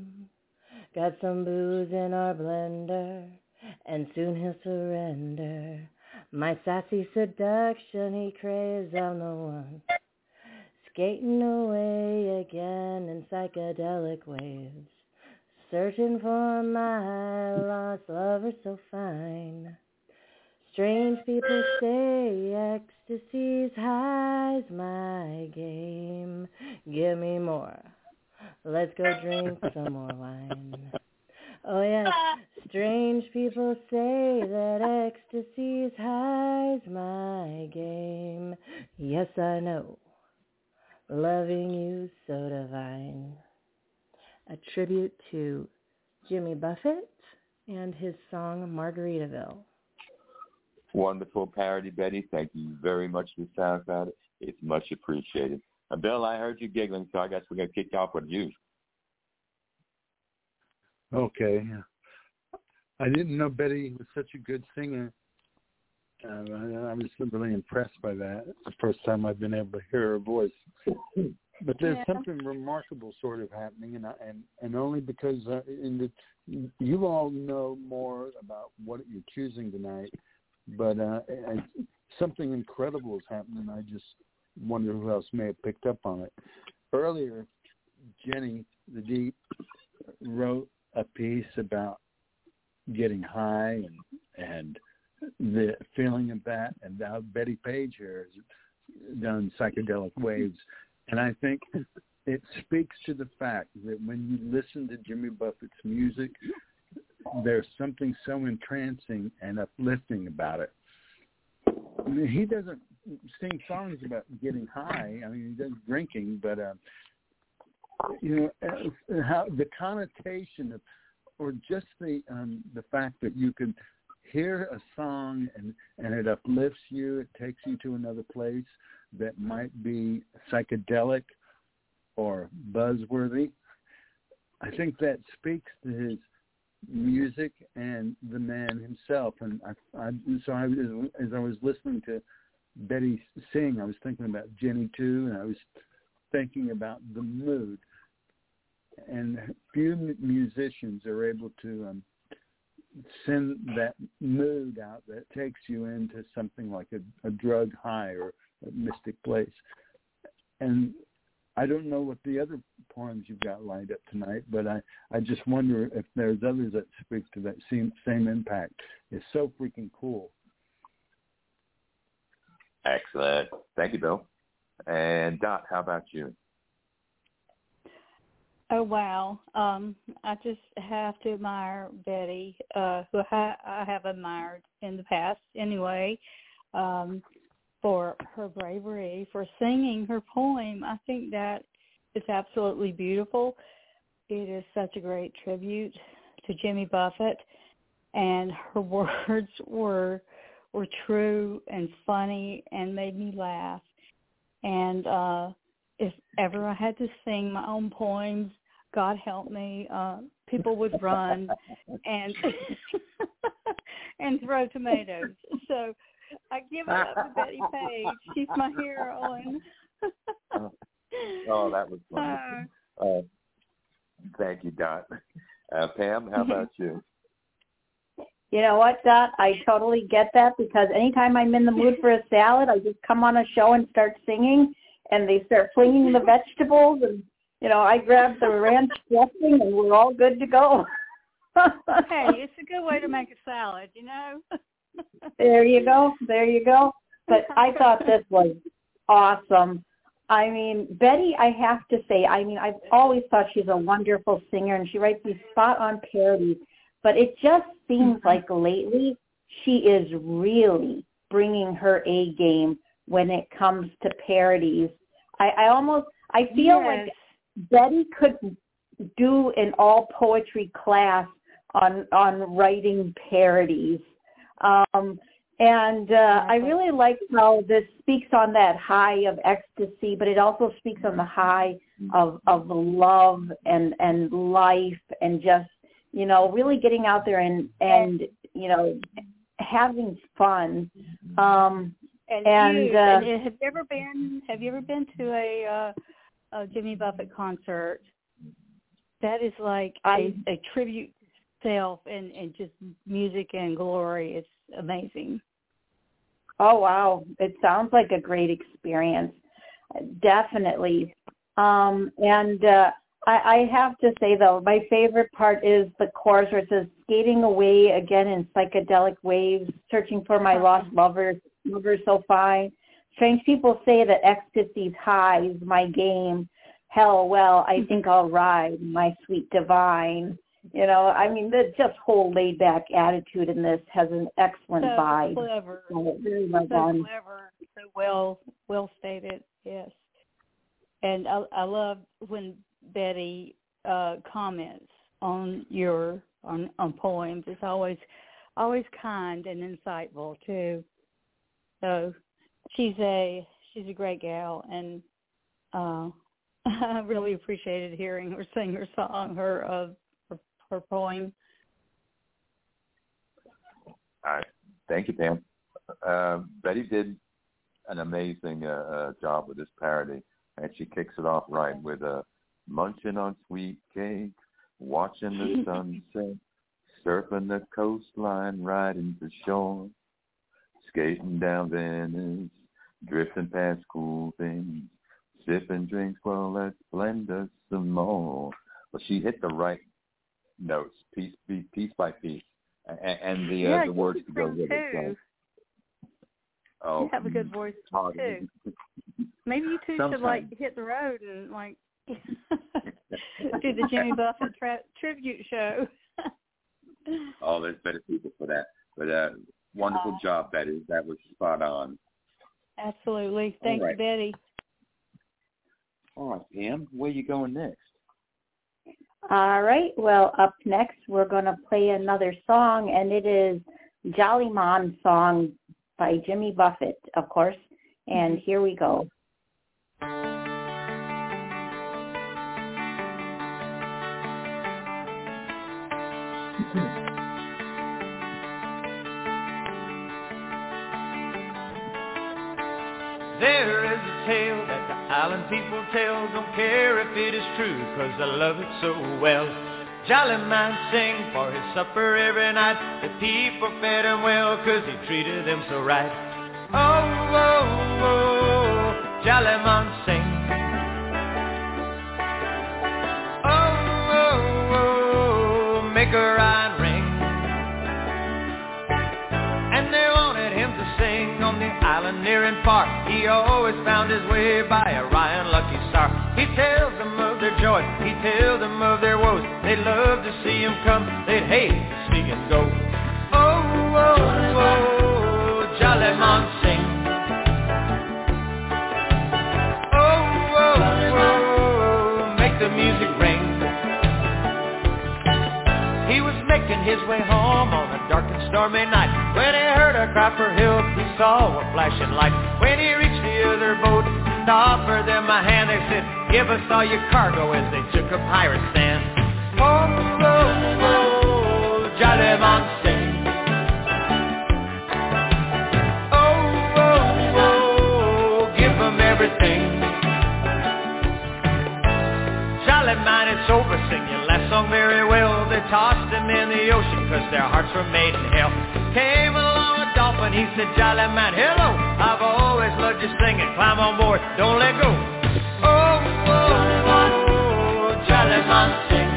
Got some booze in our blender, and soon he'll surrender. My sassy seduction, he craves, I'm the one. Skating away again in psychedelic waves. Searching for my lost lover so fine. Strange people say ecstasy's high's my game. Give me more. Let's go drink some more wine. Oh yes, strange people say that ecstasy's high's my game. Yes, I know, loving you so divine. A tribute to Jimmy Buffett and his song Margaritaville. Wonderful parody, Betty. Thank you very much for the SoundCloud. It's much appreciated. Bill, I heard you giggling, so I guess we're going to kick off with you. Okay. I didn't know Betty was such a good singer. I was really impressed by that. It's the first time I've been able to hear her voice. But there's something remarkable sort of happening, and only because you all know more about what you're choosing tonight, but something incredible is happening. I just wonder who else may have picked up on it. Earlier, Jenny the Deep wrote a piece about getting high and the feeling of that, and now Betty Page here has done Psychedelic Waves. And I think it speaks to the fact that when you listen to Jimmy Buffett's music, there's something so entrancing and uplifting about it. I mean, he doesn't sing songs about getting high. I mean, he does drinking, but how the connotation of, or just the fact that you can hear a song and it uplifts you, it takes you to another place that might be psychedelic or buzzworthy. I think that speaks to his music and the man himself. And as I was listening to Betty sing, I was thinking about Jenny too, and I was thinking about the mood. And few musicians are able to send that mood out that takes you into something like a drug high or a mystic place. And I don't know what the other poems you've got lined up tonight, but I just wonder if there's others that speak to that same impact. It's so freaking cool. Excellent. Thank you, Bill. And Dot, how about you? Oh, wow. I just have to admire Betty, who I have admired in the past anyway, for her bravery, for singing her poem. I think that is absolutely beautiful. It is such a great tribute to Jimmy Buffett, and her words were true and funny and made me laugh. And if ever I had to sing my own poems, God help me, people would run and and throw tomatoes. So I give it up to Betty Page. She's my hero. And oh, that was wonderful. Thank you, Dot. Pam, how about you? You know what, Dot? I totally get that, because anytime I'm in the mood for a salad, I just come on a show and start singing, and they start flinging the vegetables, and, I grab the ranch dressing, and we're all good to go. Hey, it's a good way to make a salad, There you go. But I thought this was awesome. I mean, Betty, I have to say, I've always thought she's a wonderful singer, and she writes these spot-on parodies. But it just seems like lately she is really bringing her A game when it comes to parodies. I feel like Betty could do an all poetry class on writing parodies. I really like how this speaks on that high of ecstasy, but it also speaks on the high of love and life, and just, really getting out there and having fun. And have you ever been to a Jimmy Buffett concert? That is like a tribute to self and just music and glory. It's amazing. Oh, wow. It sounds like a great experience. Definitely. I have to say, though, my favorite part is the chorus where it says, skating away again in psychedelic waves, searching for my lost lover so fine. Strange people say that ecstasy's high is my game. Hell, well, I think I'll ride, my sweet divine. I mean, the just whole laid-back attitude in this has an excellent vibe. Clever. Very well so done. Clever, so well stated, yes. And I love when Betty comments on on poems. It's always kind and insightful too. So she's a great gal, and I really appreciated hearing her sing her song, her poem. Thank you, Pam. Betty did an amazing job with this parody, and she kicks it off right with munching on sweet cake, watching the sunset, surfing the coastline, riding the shore, skating down Venice, drifting past cool things, sipping drinks, well, let's blend us some more. Well, she hit the right notes, piece by piece, and the words to go with it. So. Oh, you have a good voice too. Maybe you two should hit the road and do the Jimmy Buffett tribute show. Oh, there's better people for that. But wonderful job, Betty. That was spot on. Absolutely. Thank you, Betty. All right, Pam, where are you going next? All right. Well, up next, we're going to play another song, and it is Jolly Mon song by Jimmy Buffett, of course. And here we go. There is a tale that the island people tell. Don't care if it is true, 'cause I love it so well. Jolly man sing for his supper every night. The people fed him well, 'cause he treated them so right. Oh, oh, oh, Jolly man sing. Oh, oh, oh, make a rhyme ring. And they wanted him to sing on the island near in Park. He always found his way by Orion Lucky Star. He tells them of their joy, he tells them of their woes. They'd love to see him come, they'd hate to see him go. Oh, oh, oh, Jolly Mon sing. Oh, oh, oh, make the music ring. He was making his way home on a dark and stormy night when he heard a cry for help. He saw a flashing light. When he reached the other boat and offered them a hand, they said, "Give us all your cargo," as they took up pirate sand. Oh, oh, oh, Jolly Mon sing. Oh, oh, oh, give them everything. Jolly man, it's over, sing your last song very well. They tossed him in the ocean, 'cause their hearts were made in hell. Came along a dolphin, he said, "Jolly man, hello, I've always loved your singing. Climb on board, don't let go." Oh, oh, oh, Jolly man sing.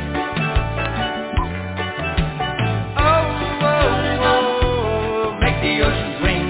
Oh, oh, oh, make the oceans ring.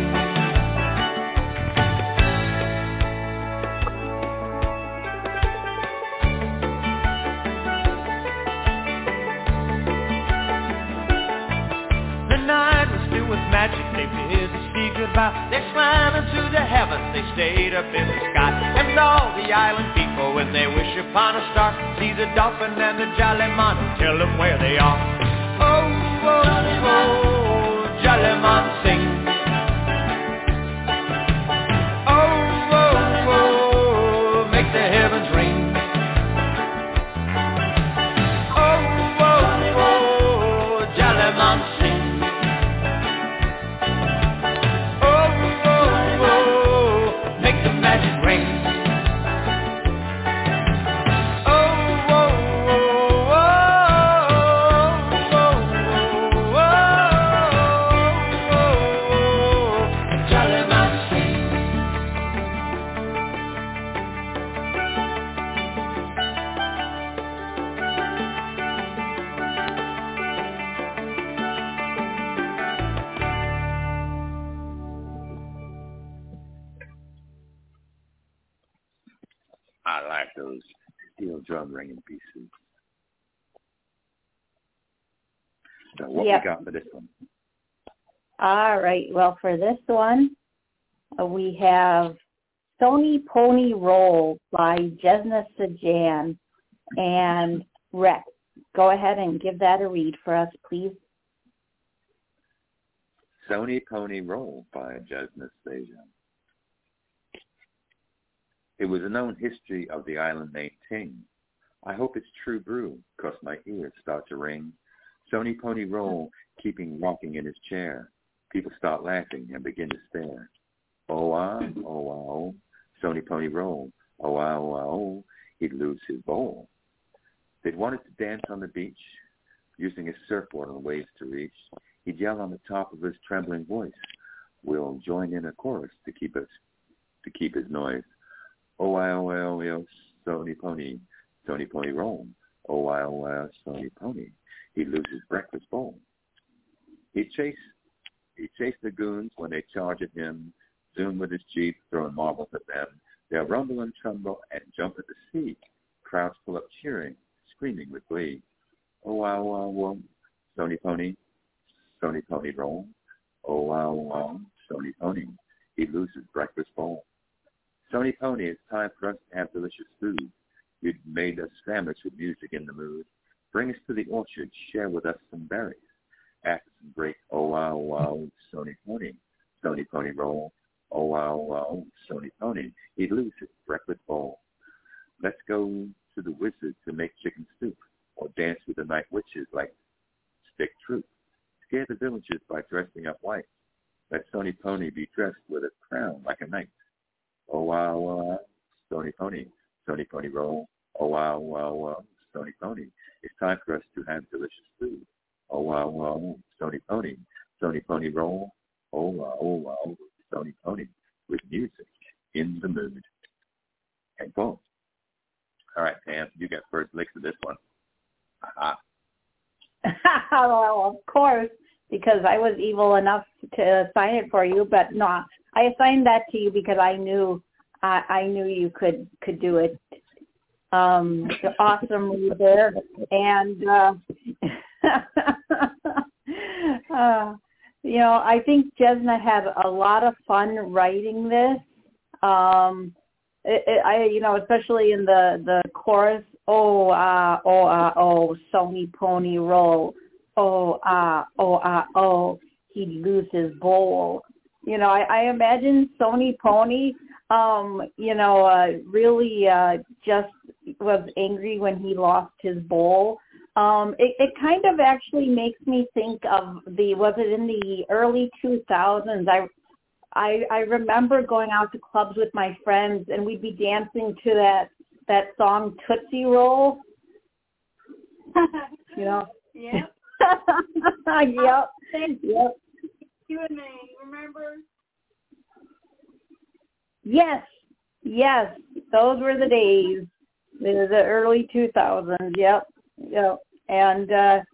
The night was filled with magic, they bid to see goodbye. They swam into the heavens, they stayed up in the sky. And all the island people, when they wish upon a star, see the dolphin and the Jolly Mon and tell them where they are. Oh, oh, oh, Jolly Mon sing. Oh, oh, oh, make the heavens ring. Oh, oh, oh, Jolly Mon sing. steel drum ringing pieces. So what we got for this one? All right. Well, for this one, we have Stony Pony Roll by Jesna Sajan. And Rex, go ahead and give that a read for us, please. Stony Pony Roll by Jesna Sajan. It was a known history of the island named Ting. I hope it's true brew, 'cause my ears start to ring. Stony Pony Roll, keeping rocking in his chair. People start laughing and begin to stare. Oh, oh, Stony Pony Roll. Oh, oh, he'd lose his bowl. They'd wanted to dance on the beach, using his surfboard on waves to reach. He'd yell on the top of his trembling voice. We'll join in a chorus to keep his noise. Oh, oh, Stony Pony Roll. Oh, Stony Pony. He'd lose his breakfast bowl. He'd chase the goons when they charge at him, zoom with his Jeep, throwing marbles at them. They'll rumble and tremble and jump at the sea. Crowds pull up cheering, screaming with glee. Oh, wow, Stony Pony Roll. Oh, wow, Stony Pony. He'd lose his breakfast bowl. Stony Pony, it's time for us to have delicious food. You'd made us sandwich with music in the mood. Bring us to the orchard, share with us some berries. After some break, oh, wow, Stony Pony Roll. Oh, wow, Stony Pony. He'd lose his breakfast bowl. Let's go to the wizard to make chicken soup, or dance with the night witches like stick troop. Scare the villagers by dressing up white. Let Stony Pony be dressed with a crown like a knight. Oh, wow, Stony Pony Roll. Oh, wow, Stony Pony. It's time for us to have delicious food. Oh, wow, Stony Pony Roll. Oh, wow, Stony Pony, with music in the mood. And boom. All right, Pam, you got first licks of this one. Well, of course, because I was evil enough to assign it for you, but no, I assigned that to you because I knew you could do it. Awesomely there, and I think Jesna had a lot of fun writing this. Especially in the chorus. Oh, Stony Pony Roll. Oh, he'd lose his bowl. I imagine Stony Pony, really just was angry when he lost his bowl. It kind of actually makes me think of was it in the early 2000s? I remember going out to clubs with my friends and we'd be dancing to that song Tootsie Roll. Yep. Yep. You and me, remember? Yes, those were the days. They were the early 2000s. Yep. And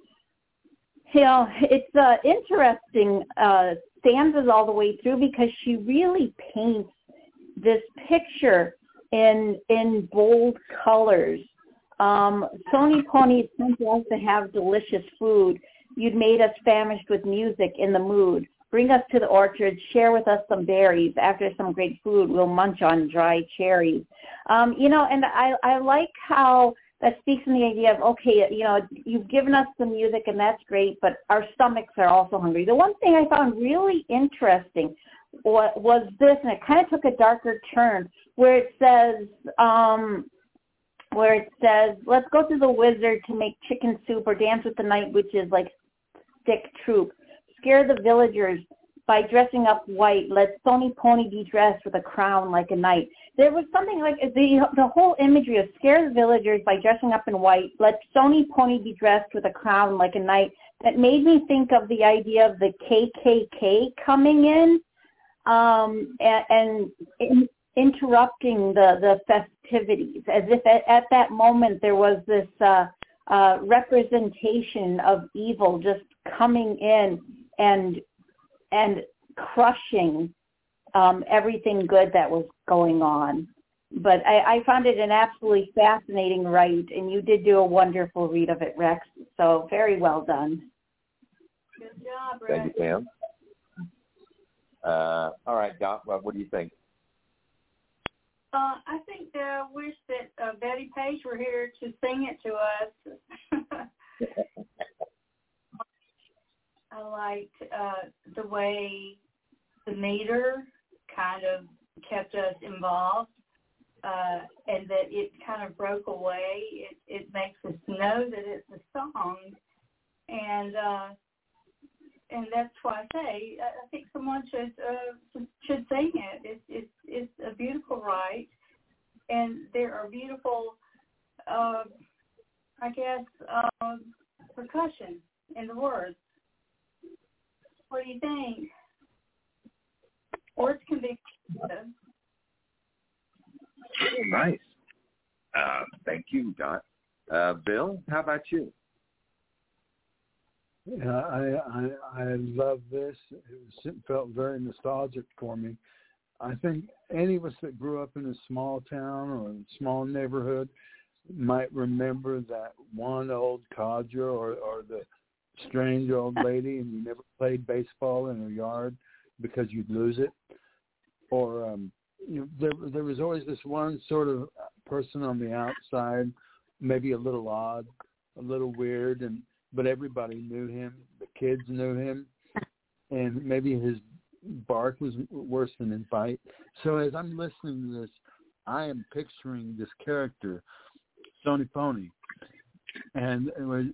it's interesting stanzas all the way through because she really paints this picture in bold colors. Stony Pony sent us to have delicious food. You'd made us famished with music in the mood. Bring us to the orchard, share with us some berries. After some great food, we'll munch on dry cherries. And I like how that speaks in the idea of, okay, you've given us the music and that's great, but our stomachs are also hungry. The one thing I found really interesting was this, and it kind of took a darker turn, where it says, let's go to the wizard to make chicken soup or dance with the night witches like stick troop. Scare the villagers by dressing up white. Let Stony Pony be dressed with a crown like a knight. There was something like the whole imagery of scare the villagers by dressing up in white. Let Stony Pony be dressed with a crown like a knight. That made me think of the idea of the KKK coming in and interrupting the festivities, as if at that moment there was this representation of evil just coming in and crushing everything good that was going on. But I found it an absolutely fascinating write, and you did do a wonderful read of it, Rex. So very well done. Good job, Rex. Thank you, Pam. All right, Doc, what do you think? I think I wish that Betty Page were here to sing it to us. I liked the way the meter kind of kept us involved, and that it kind of broke away. It makes us know that it's a song, and that's why I say I think someone should sing it. It's a beautiful write, and there are beautiful, percussion in the words. What do you think? Words can be creative. Nice. Thank you, Dot. Bill, how about you? Yeah, I love this. It felt very nostalgic for me. I think any of us that grew up in a small town or a small neighborhood might remember that one old codger or the strange old lady, and you never played baseball in her yard because you'd lose it. Or there was always this one sort of person on the outside, maybe a little odd, a little weird, but everybody knew him. The kids knew him, and maybe his bark was worse than his bite. So as I'm listening to this, I am picturing this character, Stony Pony, and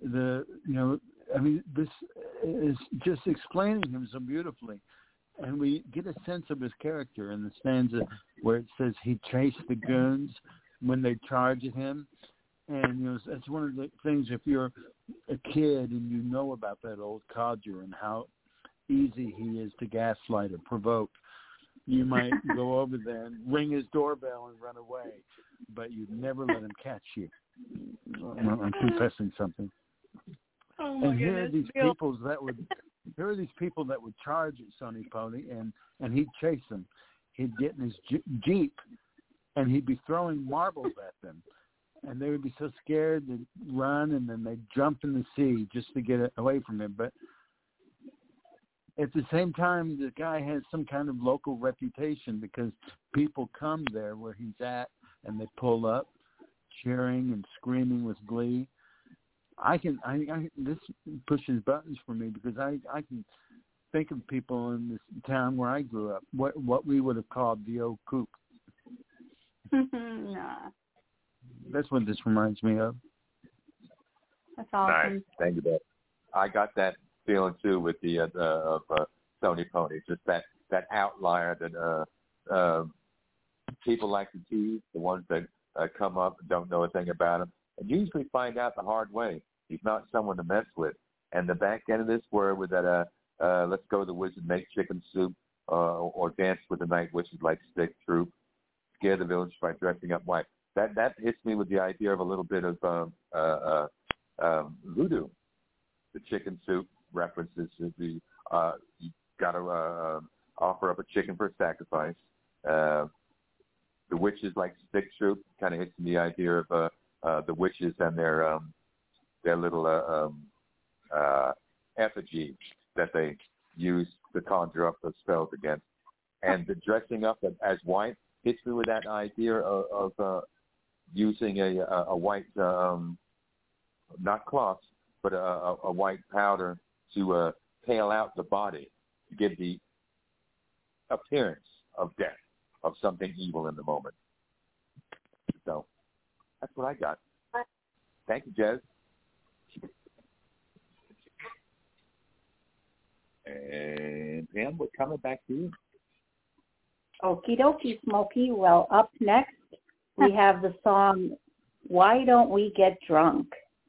this is just explaining him so beautifully. And we get a sense of his character in the stanza where it says he chased the goons when they charged him. And, that's one of the things, if you're a kid and you know about that old codger and how easy he is to gaslight or provoke, you might go over there and ring his doorbell and run away, but you'd never let him catch you. I'm confessing something. Oh my and here goodness, are these people that would charge at Sonny Pony, and he'd chase them. He'd get in his Jeep, and he'd be throwing marbles at them. And they would be so scared they'd run, and then they'd jump in the sea just to get away from him. But at the same time, the guy has some kind of local reputation because people come there where he's at, and they pull up, cheering and screaming with glee. This pushes buttons for me because I can think of people in this town where I grew up, what we would have called the old coop. Nah. That's what this reminds me of. That's awesome. Nice. Thank you, Beth. I got that feeling too with the Stony Pony. Just that outlier that people like to tease, the ones that come up and don't know a thing about him, and usually find out the hard way. He's not someone to mess with. And the back end of this, where with that, let's go to the wizard, make chicken soup, or dance with the night witches like stick troop, scare the village by dressing up white. That hits me with the idea of a little bit of voodoo. The chicken soup references to the you got to offer up a chicken for a sacrifice. The witches like stick troop kind of hits me the idea of the witches and their little effigy that they use to conjure up those spells against. And the dressing up as white hits me with that idea of using a white, not cloth, but a white powder to pale out the body, to give the appearance of death, of something evil in the moment. So that's what I got. Thank you, Jez. And Pam, we're coming back to you. Okie dokie, Smokey. Well, up next, we have the song, Why Don't We Get Drunk?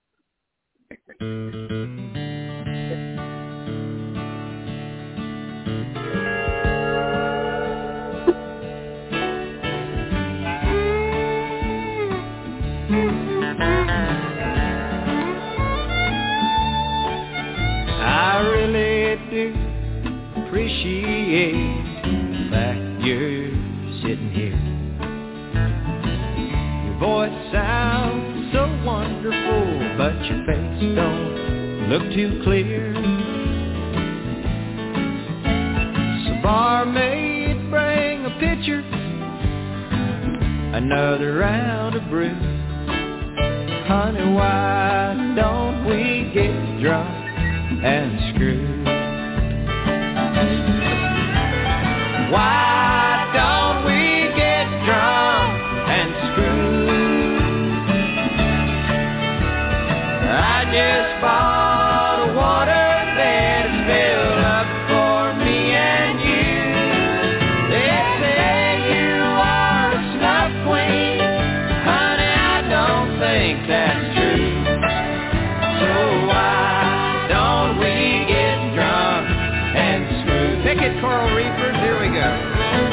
I really do appreciate the fact you're sitting here look too clear. So barmaid, bring a pitcher, another round of brew. Honey, why don't we get drunk and screw? Why don't we get drunk and screw? I just bought a water bed filled up for me and you. They say you are a snuff queen. Honey, I don't think that's true. So why don't we get drunk and screw? Pick it, Coral Reefers, here we go.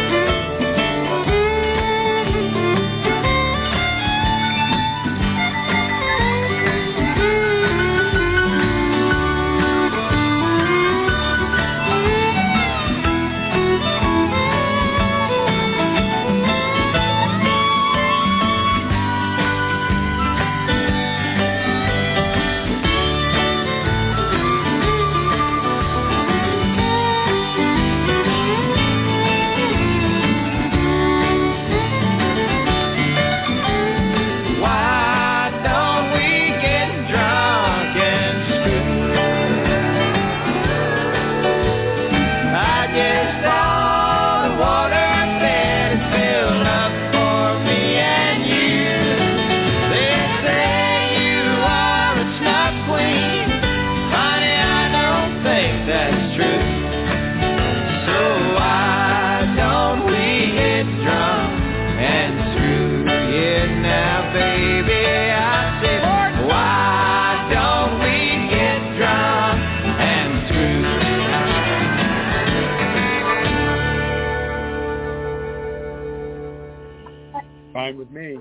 Fine with me.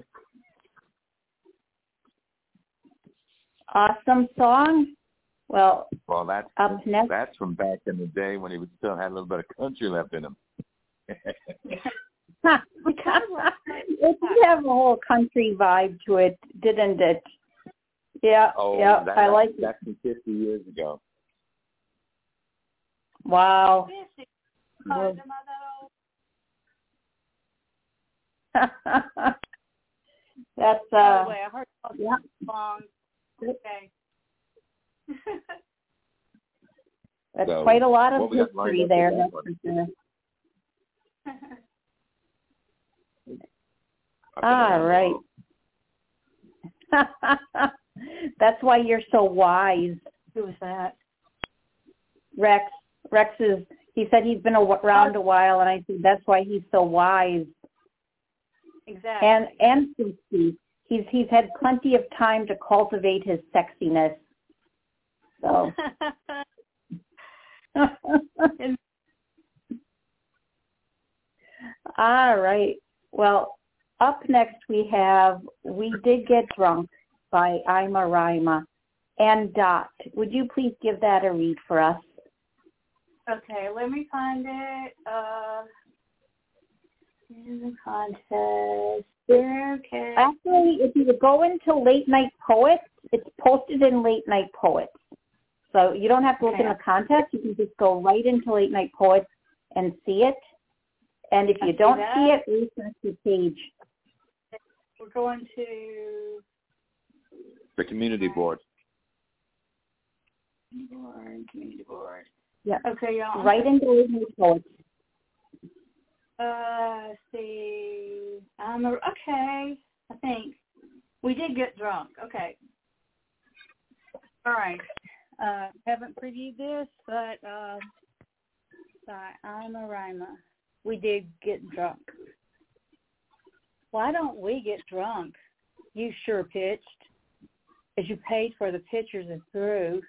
Awesome song. Well, that's up next. That's from back in the day when he was still had a little bit of country left in him. It did have a whole country vibe to it, didn't it? Yeah. Oh, yeah. I like it. That's from 50 years ago. Wow. That's By the way, I heard all yeah. songs. Okay. That's So, quite a lot of what we got lined history up there. for that All right. That's why you're so wise. Who was that? Rex. Rex is, he said he's been around a while, and I think that's why he's so wise. Exactly. And sexy. He's had plenty of time to cultivate his sexiness. So. All right. Well, up next we have We Did Get Drunk by Ima Rima. And Dot, would you please give that a read for us? Okay, let me find it. In the contest. Okay. Actually, if you go into Late Night Poets, it's posted in Late Night Poets. So you don't have to look in the contest. You can just go right into Late Night Poets and see it. And if you don't see it, refresh the page. We're going to the community board. Community board. Yeah. Okay, y'all. Right into Late Night Poets. See. Okay, I think. We did get drunk. Okay. All right. Haven't previewed this, but by Ima Rima. We did get drunk. Why don't we get drunk? You sure pitched. As you paid for the pitchers and threw.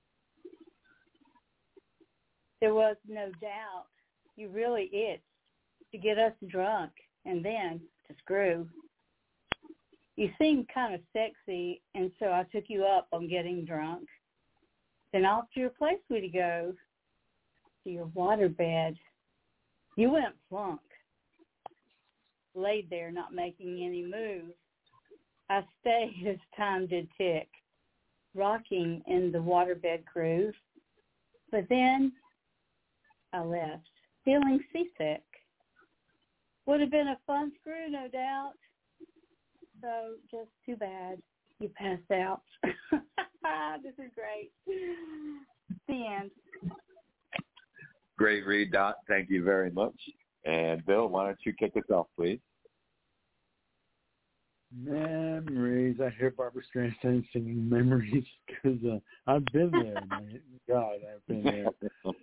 There was no doubt you really itched to get us drunk and then to screw. You seemed kind of sexy, and so I took you up on getting drunk. Then off to your place we'd go, to your waterbed. You went plunk, laid there not making any move. I stayed as time did tick. rocking in the waterbed groove. But then I left, feeling seasick. Would have been a fun screw, no doubt. So just too bad you passed out. This is great. The end. Great read, Dot. Thank you very much. And Bill, why don't you kick us off, please? Memories. I hear Barbara Streisand singing Memories because I've been there. God, I've been there.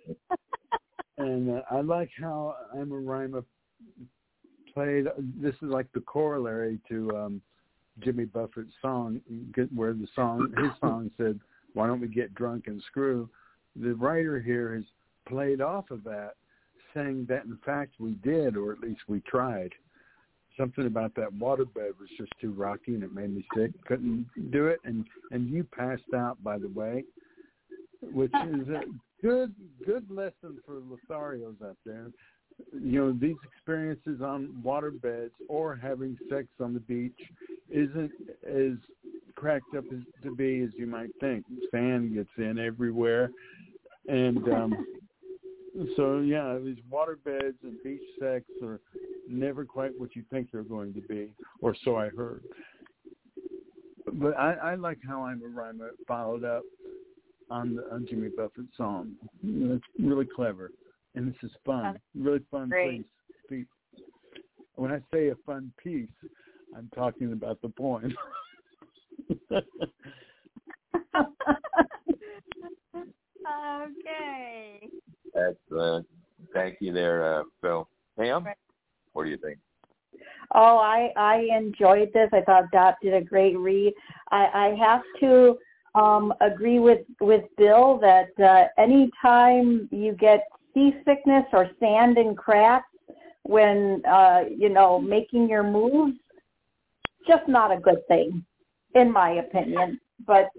And I like how I'm a Rhymer played. This is like the corollary to Jimmy Buffett's song, where his song said, "Why don't we get drunk and screw?" The writer here has played off of that, saying that in fact we did, or at least we tried. Something about that waterbed was just too rocky and it made me sick. Couldn't do it. And you passed out, by the way, which is a good lesson for Lotharios out there. You know, these experiences on waterbeds or having sex on the beach isn't as cracked up as to be as you might think. Sand gets in everywhere. And so, yeah, these waterbeds and beach sex are never quite what you think they're going to be, or so I heard. But I like how I'm a Rhymer followed up on Jimmy Buffett's song. It's really clever, and this is fun, really fun piece. When I say a fun piece, I'm talking about the poem. Okay. Excellent. Thank you there, Phil. Pam, what do you think? Oh, I enjoyed this. I thought Dot did a great read. I have to agree with Bill that anytime you get seasickness or sand and cracks when, making your moves, just not a good thing, in my opinion. But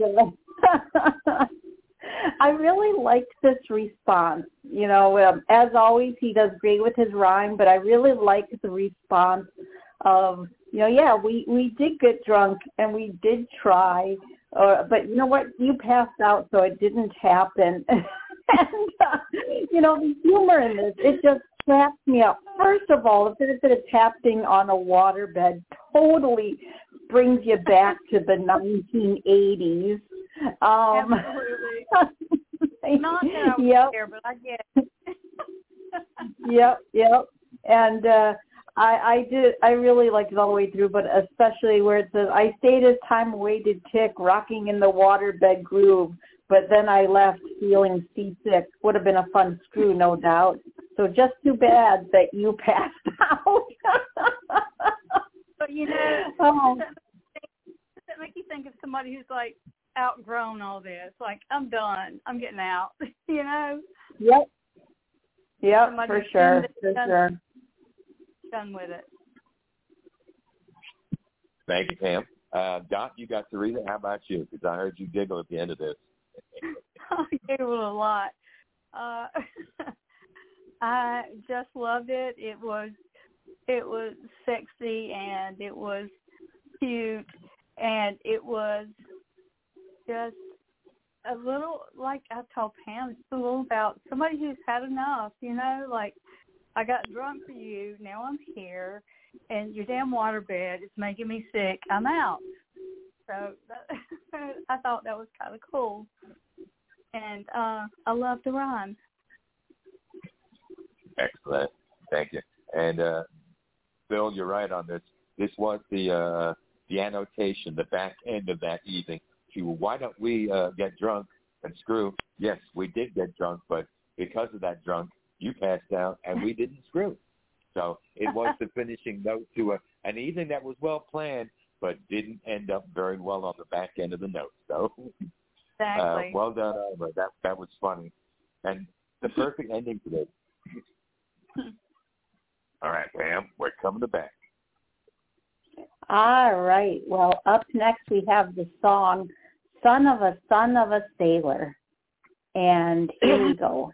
I really liked this response. As always, he does great with his rhyme, but I really liked the response of, we did get drunk and we did try, but you know what? You passed out, so it didn't happen. And, the humor in this, it just cracks me up. First of all, the fact that it's happening on a waterbed totally brings you back to the 1980s. Absolutely. Not that I was there, but I get it. Yep. And I really liked it all the way through, but especially where it says, I stayed as time awaited tick, rocking in the waterbed groove, but then I left feeling seasick. Would have been a fun screw, no doubt. So just too bad that you passed out. But does that make you think of somebody who's like outgrown all this? Like, I'm done. I'm getting out. Yep, for sure. Done with it. Thank you, Pam. Dot, you got to read it. How about you? Because I heard you giggle at the end of this. I giggled a lot. I just loved it. It was sexy and it was cute and it was just a little, like I told Pam, it's a little about somebody who's had enough, like, I got drunk for you, now I'm here, and your damn waterbed is making me sick, I'm out. So I thought that was kind of cool. And I love the rhyme. Excellent. Thank you. And Bill, you're right on this. This was the annotation, the back end of that evening. Why don't we get drunk and screw? Yes, we did get drunk, but because of that drunk, you passed out and we didn't screw. So it was the finishing note to an evening that was well planned, but didn't end up very well on the back end of the note. So exactly. Well done, Irma. That was funny. And the perfect ending to this. All right, Pam, we're coming to back. All right. Well, up next we have the song Son of a Sailor. And here we go.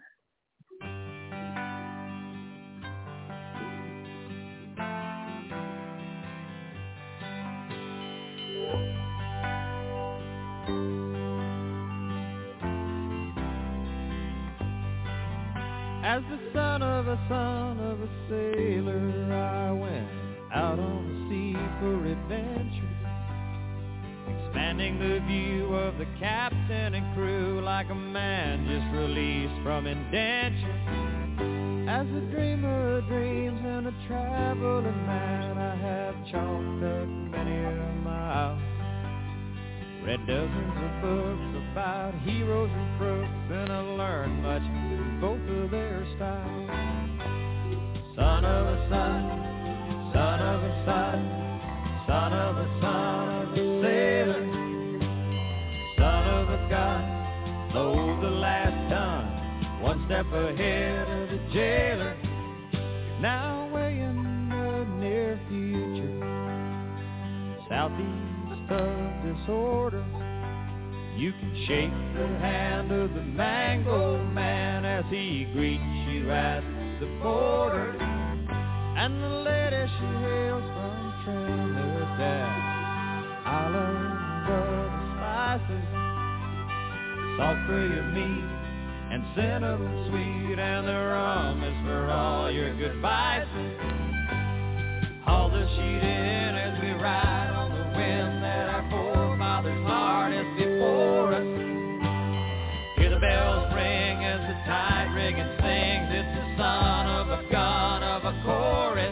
As the son of a sailor, I went out on the sea for adventure, expanding the view of the captain and crew like a man just released from indenture. As a dreamer of dreams and a traveling man, I have chalked up many a mile, read dozens of books about heroes and crooks, and I learned much from both of their styles. Son of a son, son of a son, son of a son of a sailor, son of a god, load the last ton, one step ahead of the jailer. Now way in the near future, southeast of disorder, you can shake the hand of the mango man as he greets you at the border. And the lady she hails from Trinidad, island of the spices, salt for your meat and cinnamon sweet, and the rum is for all your good vices. Haul the sheet in as we ride on the wind that our forefathers harnessed before us. Hear the bells ring as the tide rigging sings. It's the son of a gun of a chorus.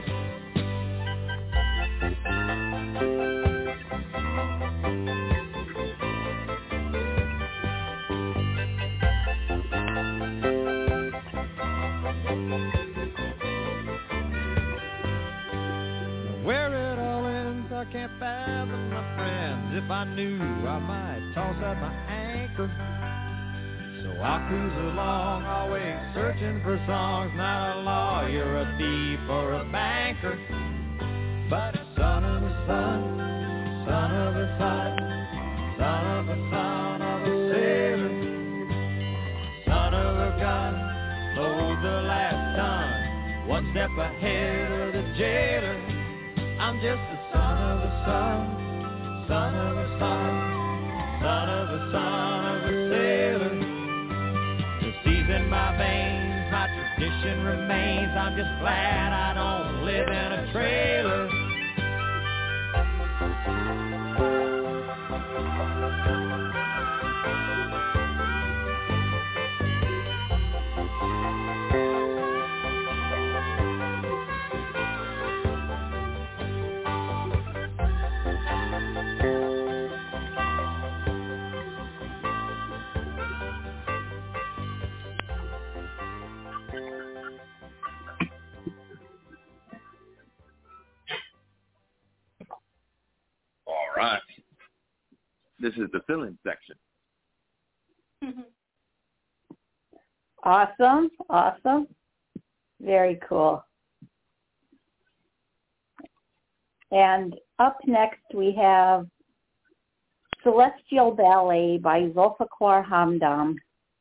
Where it all ends, I can't fathom, my friends. If I knew, I might toss out my anchor. So I cruise along, always searching for songs. Not a lawyer, a thief, or a banker, but son of a son, son of a son, son of a son of a sailor, son of a gun, load the last ton, one step ahead of the jailer. I'm just a son of a son, son of a son, son of a son of a sailor. The sea's in my veins, my tradition remains. I'm just glad I don't live in a trailer. Right. This is the fill-in section. Awesome, awesome. Very cool. And up next we have Celestial Ballet by Zulfikar Hamdam,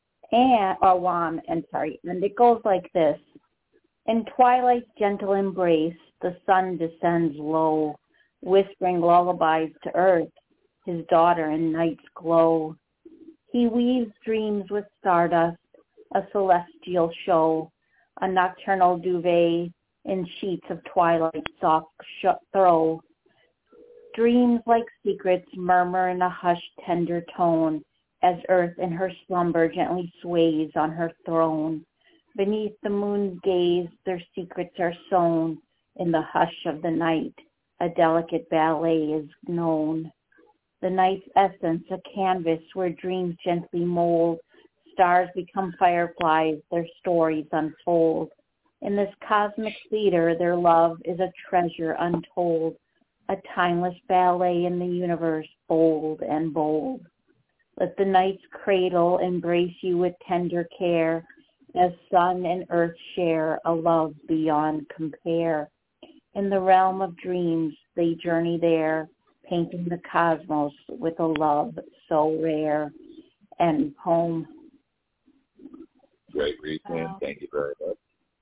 and it goes like this. In twilight's gentle embrace, the sun descends low, whispering lullabies to earth, his daughter in night's glow. He weaves dreams with stardust, a celestial show, a nocturnal duvet in sheets of twilight soft throw. Dreams like secrets murmur in a hushed, tender tone as earth in her slumber gently sways on her throne. Beneath the moon's gaze, their secrets are sown in the hush of the night. A delicate ballet is known. The night's essence, a canvas where dreams gently mold. Stars become fireflies, their stories unfold. In this cosmic theater, their love is a treasure untold, a timeless ballet in the universe, bold and bold. Let the night's cradle embrace you with tender care, as sun and earth share a love beyond compare. In the realm of dreams, they journey there, painting the cosmos with a love so rare. End poem. Great read, man. Wow. Thank you very much.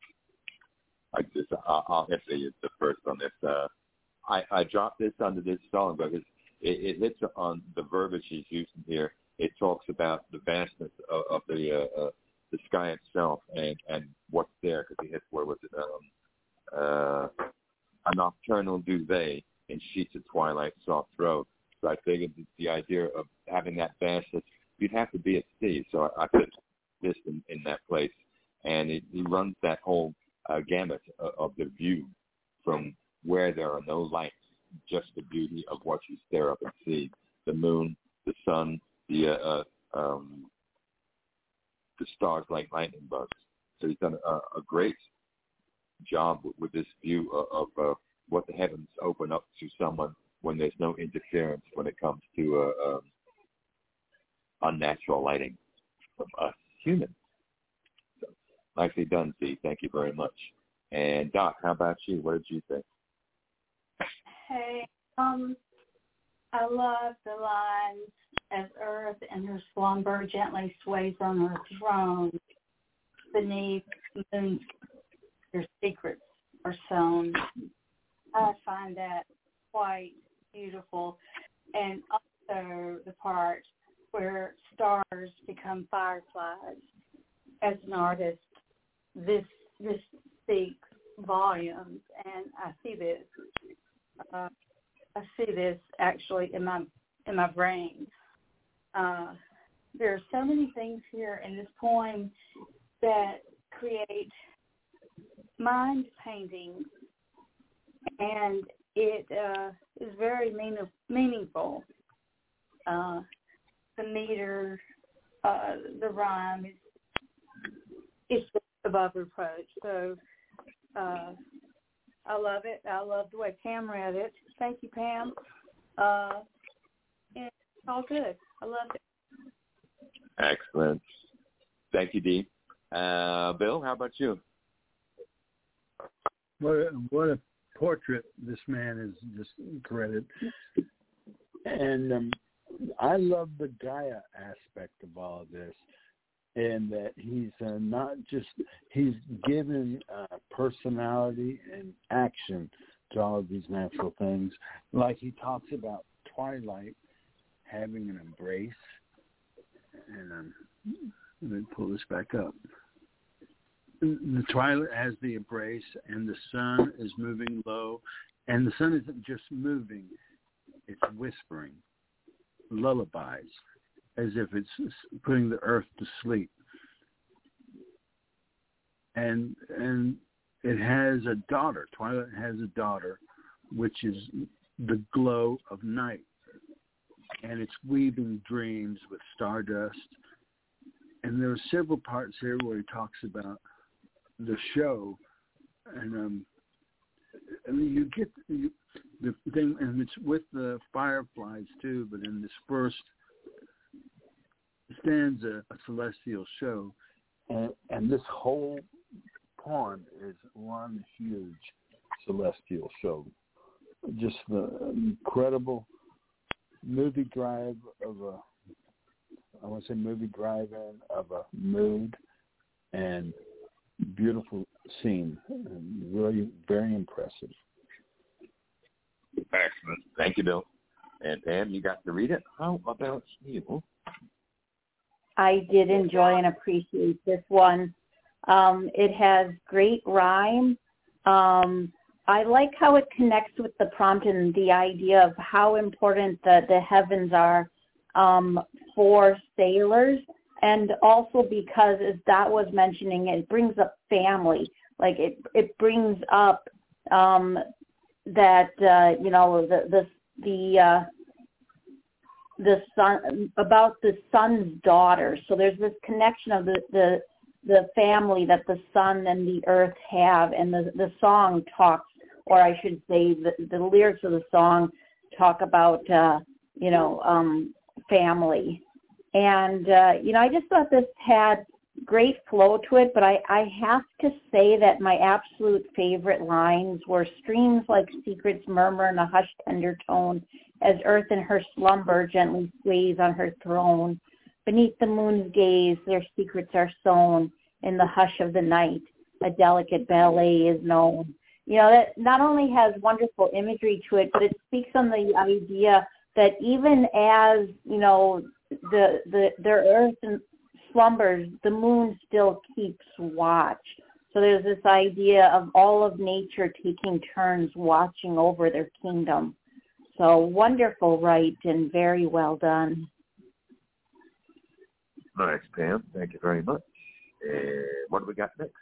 I'll have to say the first on this. I dropped this under this song because it hits on the verbiage he's using here. It talks about the vastness of the sky itself and what's there, because he hits, what was it, a nocturnal duvet in sheets of twilight soft throat. So I figured the idea of having that vastness, you'd have to be at sea. So I put this in that place. And he runs that whole gamut of the view from where there are no lights, just the beauty of what you stare up and see. The moon, the sun, the stars like lightning bugs. So he's done a great job with this view of what the heavens open up to someone when there's no interference when it comes to unnatural lighting from us humans. So, nicely done, Z. Thank you very much. And Doc, how about you? What did you think? Hey, I love the lines, as Earth in her slumber gently sways on her throne, beneath the moon's your secrets are sown. I find that quite beautiful. And also the part where stars become fireflies. As an artist, this speaks volumes, and I see this actually in my brain. There are so many things here in this poem that create mind painting, and it is very meaningful. The meter, the rhyme is above reproach. So I love it. I love the way Pam read it. Thank you, Pam. And it's all good. I love it. Excellent. Thank you, Dee. Bill, how about you? What a portrait this man is just created. And I love the Gaia aspect of all of this, in that he's not just, he's given personality and action to all of these natural things. Like he talks about twilight having an embrace. And let me pull this back up. The twilight has the embrace, and the sun is moving low. And the sun isn't just moving, it's whispering lullabies, as if it's putting the earth to sleep. And it has a daughter. Twilight has a daughter, which is the glow of night. And it's weaving dreams with stardust. And there are several parts here where he talks about the show, and you get the thing, and it's with the fireflies too. But in this first stanza, a celestial show, and this whole poem is one huge celestial show. Just the incredible movie drive of drive-in of a mood and beautiful scene. Really very impressive. Excellent. Thank you, Bill. And Pam, you got to read it. How about you? I did enjoy and appreciate this one. It has great rhyme. I like how it connects with the prompt and the idea of how important the heavens are for sailors, and also because, as Dot was mentioning, it brings up family. Like it brings up that the son, about the son's daughter. So there's this connection of the family that the sun and the earth have, and the song talks, or I should say the lyrics of the song talk about family. And I just thought this had great flow to it, but I have to say that my absolute favorite lines were streams like secrets murmur in a hushed tender tone, as earth in her slumber gently sways on her throne. Beneath the moon's gaze, their secrets are sown. In the hush of the night, a delicate ballet is known. That not only has wonderful imagery to it, but it speaks on the idea that even as, the earth slumbers, the moon still keeps watch. So there's this idea of all of nature taking turns watching over their kingdom. So wonderful, right, and very well done. Nice, Pam. Thank you very much. And what do we got next?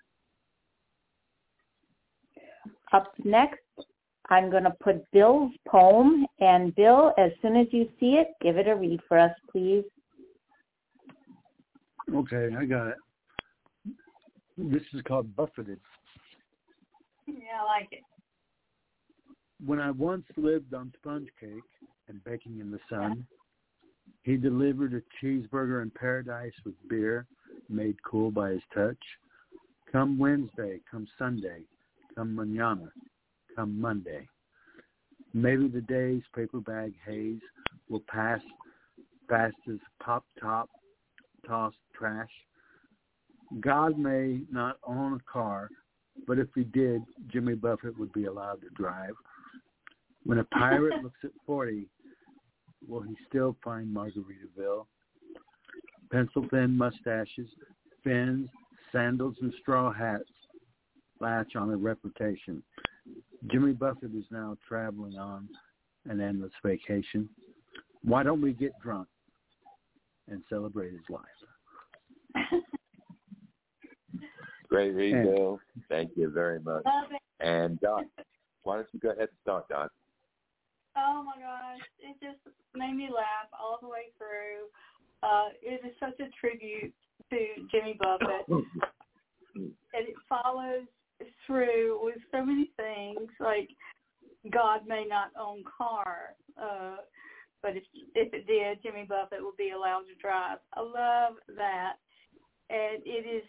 Up next, I'm going to put Bill's poem. And Bill, as soon as you see it, give it a read for us, please. Okay, I got it. This is called Buffeted. Yeah, I like it. When I once lived on sponge cake and baking in the sun, he delivered a cheeseburger in paradise with beer made cool by his touch. Come Wednesday, come Sunday, come mañana, come Monday. Maybe the day's paper bag haze will pass fast as pop-top tossed trash. God may not own a car, but if he did, Jimmy Buffett would be allowed to drive. When a pirate looks at 40, will he still find Margaritaville? Pencil-thin mustaches, fins, sandals, and straw hats latch on a reputation. Jimmy Buffett is now traveling on an endless vacation. Why don't we get drunk and celebrate his life? Great read, Bill. Thank you very much. And Dot, why don't you go ahead and start, Dot? Oh my gosh, it just made me laugh all the way through. It is such a tribute to Jimmy Buffett, and it follows through with so many things like God may not own car, but if it did, Jimmy Buffett would be allowed to drive. I love that, and it is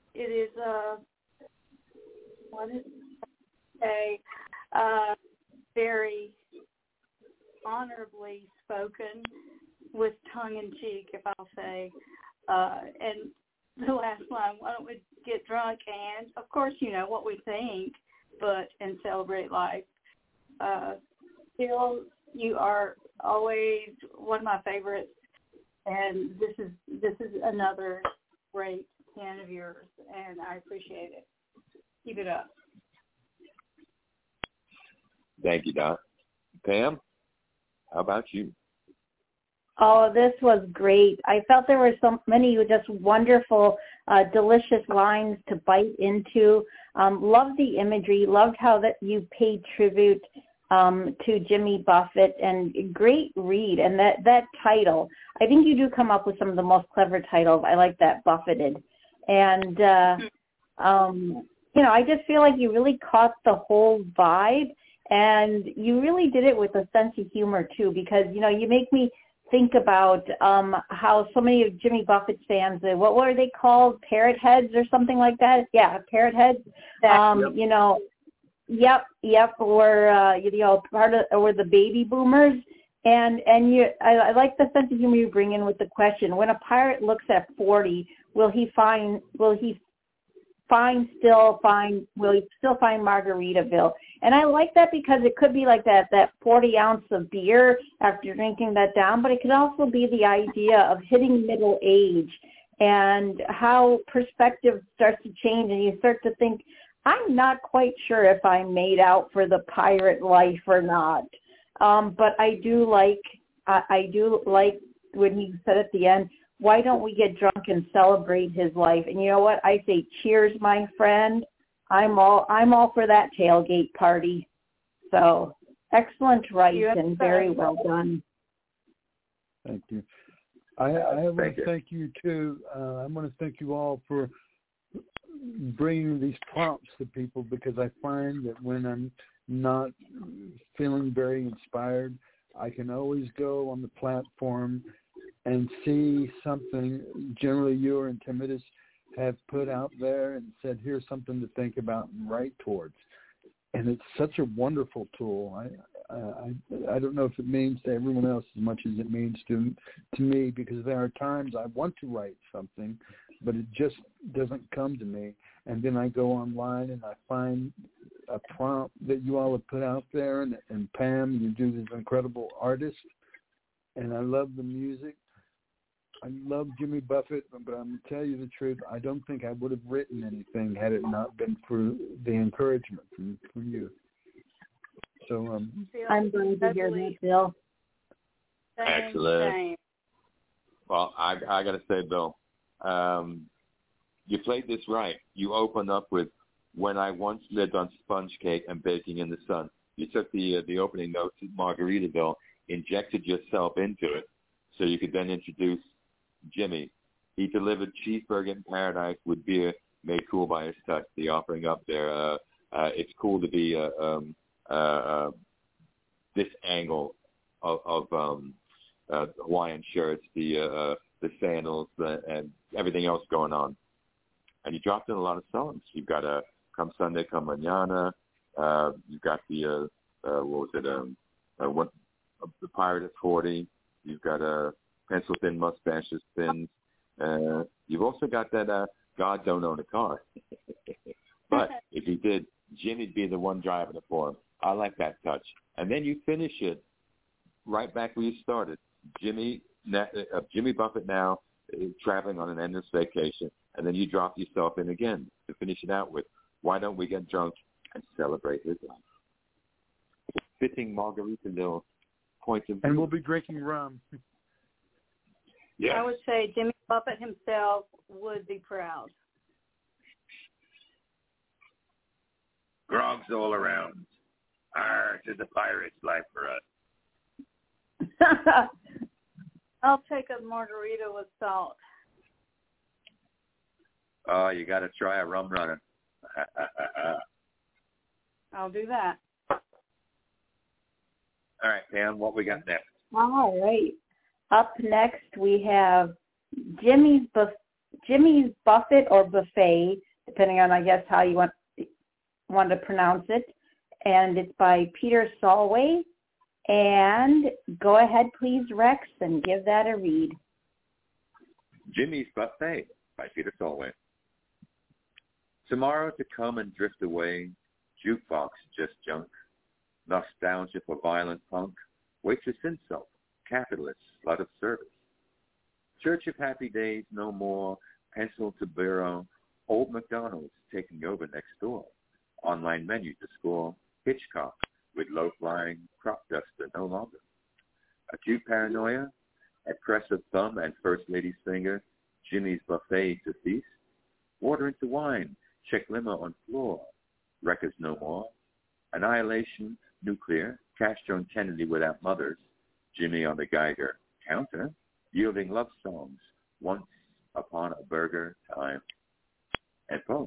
very honorably spoken with tongue-in-cheek, if I'll say. And the last line, why don't we get drunk and, of course, you know what we think, and celebrate life. Bill, you are always one of my favorites, and this is another great fan of yours, and I appreciate it. Keep it up. Thank you, Dot. Pam, how about you? Oh, this was great. I felt there were so many just wonderful, delicious lines to bite into. Loved the imagery. Loved how that you paid tribute to Jimmy Buffett, and great read. And that title, I think you do come up with some of the most clever titles. I like that, Buffeted. And, I just feel like you really caught the whole vibe, and you really did it with a sense of humor, too, because, you make me think about how so many of Jimmy Buffett's fans, what were they called, parrot heads or something like that? Yeah, parrot heads. Yep. Or we're the baby boomers, and I like the sense of humor you bring in with the question. When a pirate looks at 40, will he still find Margaritaville? And I like that because it could be like that 40 ounce of beer after drinking that down, but it could also be the idea of hitting middle age and how perspective starts to change, and you start to think, I'm not quite sure if I'm made out for the pirate life or not. But I do like when he said at the end, why don't we get drunk and celebrate his life? And you know what? I say, cheers, my friend. I'm all for that tailgate party. So excellent write and very well done. Thank you. I want to thank you too. I want to thank you all for bringing these prompts to people, because I find that when I'm not feeling very inspired, I can always go on the platform and see something generally you or Intimitus have put out there and said, here's something to think about and write towards. And it's such a wonderful tool. I don't know if it means to everyone else as much as it means to me, because there are times I want to write something, but it just doesn't come to me. And then I go online and I find a prompt that you all have put out there, and Pam, you do this incredible artist, and I love the music. I love Jimmy Buffett, but I'm going to tell you the truth. I don't think I would have written anything had it not been for the encouragement from you. So I'm glad to hear that, Bill. Excellent. Well, I got to say, Bill, you played this right. You opened up with "When I Once Lived on Sponge Cake and Baking in the Sun." You took the opening notes of Margaritaville, injected yourself into it, so you could then introduce Jimmy. He delivered cheeseburger in paradise with beer made cool by his touch. The offering up there. It's cool to be this angle of Hawaiian shirts, the sandals, and everything else going on. And you dropped in a lot of songs. You've got "Come Sunday, Come Mañana." You've got the the Pirate at 40. You've got Pencil Thin Mustaches Thins. You've also got that God Don't Own a Car. But if he did, Jimmy'd be the one driving it for him. I like that touch. And then you finish it right back where you started. Jimmy Buffett now traveling on an endless vacation, and then you drop yourself in again to finish it out with "Why Don't We Get Drunk and Celebrate His Life?" Fitting Margaritaville points of view. And we'll be drinking rum. Yes. I would say Jimmy Buffett himself would be proud. Grogs all around. Tis a pirate's life for us. I'll take a margarita with salt. Oh, you got to try a rum runner. I'll do that. All right, Pam, what we got next? All right. Up next, we have Jimmy's Buffett or Buffet, depending on, I guess, how you want to pronounce it. And it's by Peter Solway. And go ahead, please, Rex, and give that a read. Jimmy's Buffet by Peter Solway. Tomorrow to come and drift away, jukebox just junk, nostalgia for violent punk, waitress insult, capitalist, slut of service. Church of happy days no more, pencil to bureau, old McDonald's taking over next door, online menu to score, Hitchcock with low-flying crop duster no longer. Acute paranoia, at press of thumb and first lady's finger, Jimmy's Buffet to feast, water into wine, check limo on floor, records no more, annihilation, nuclear, Castro and Kennedy without mothers, Jimmy on the Geiger counter, yielding love songs, once upon a burger time, and boom.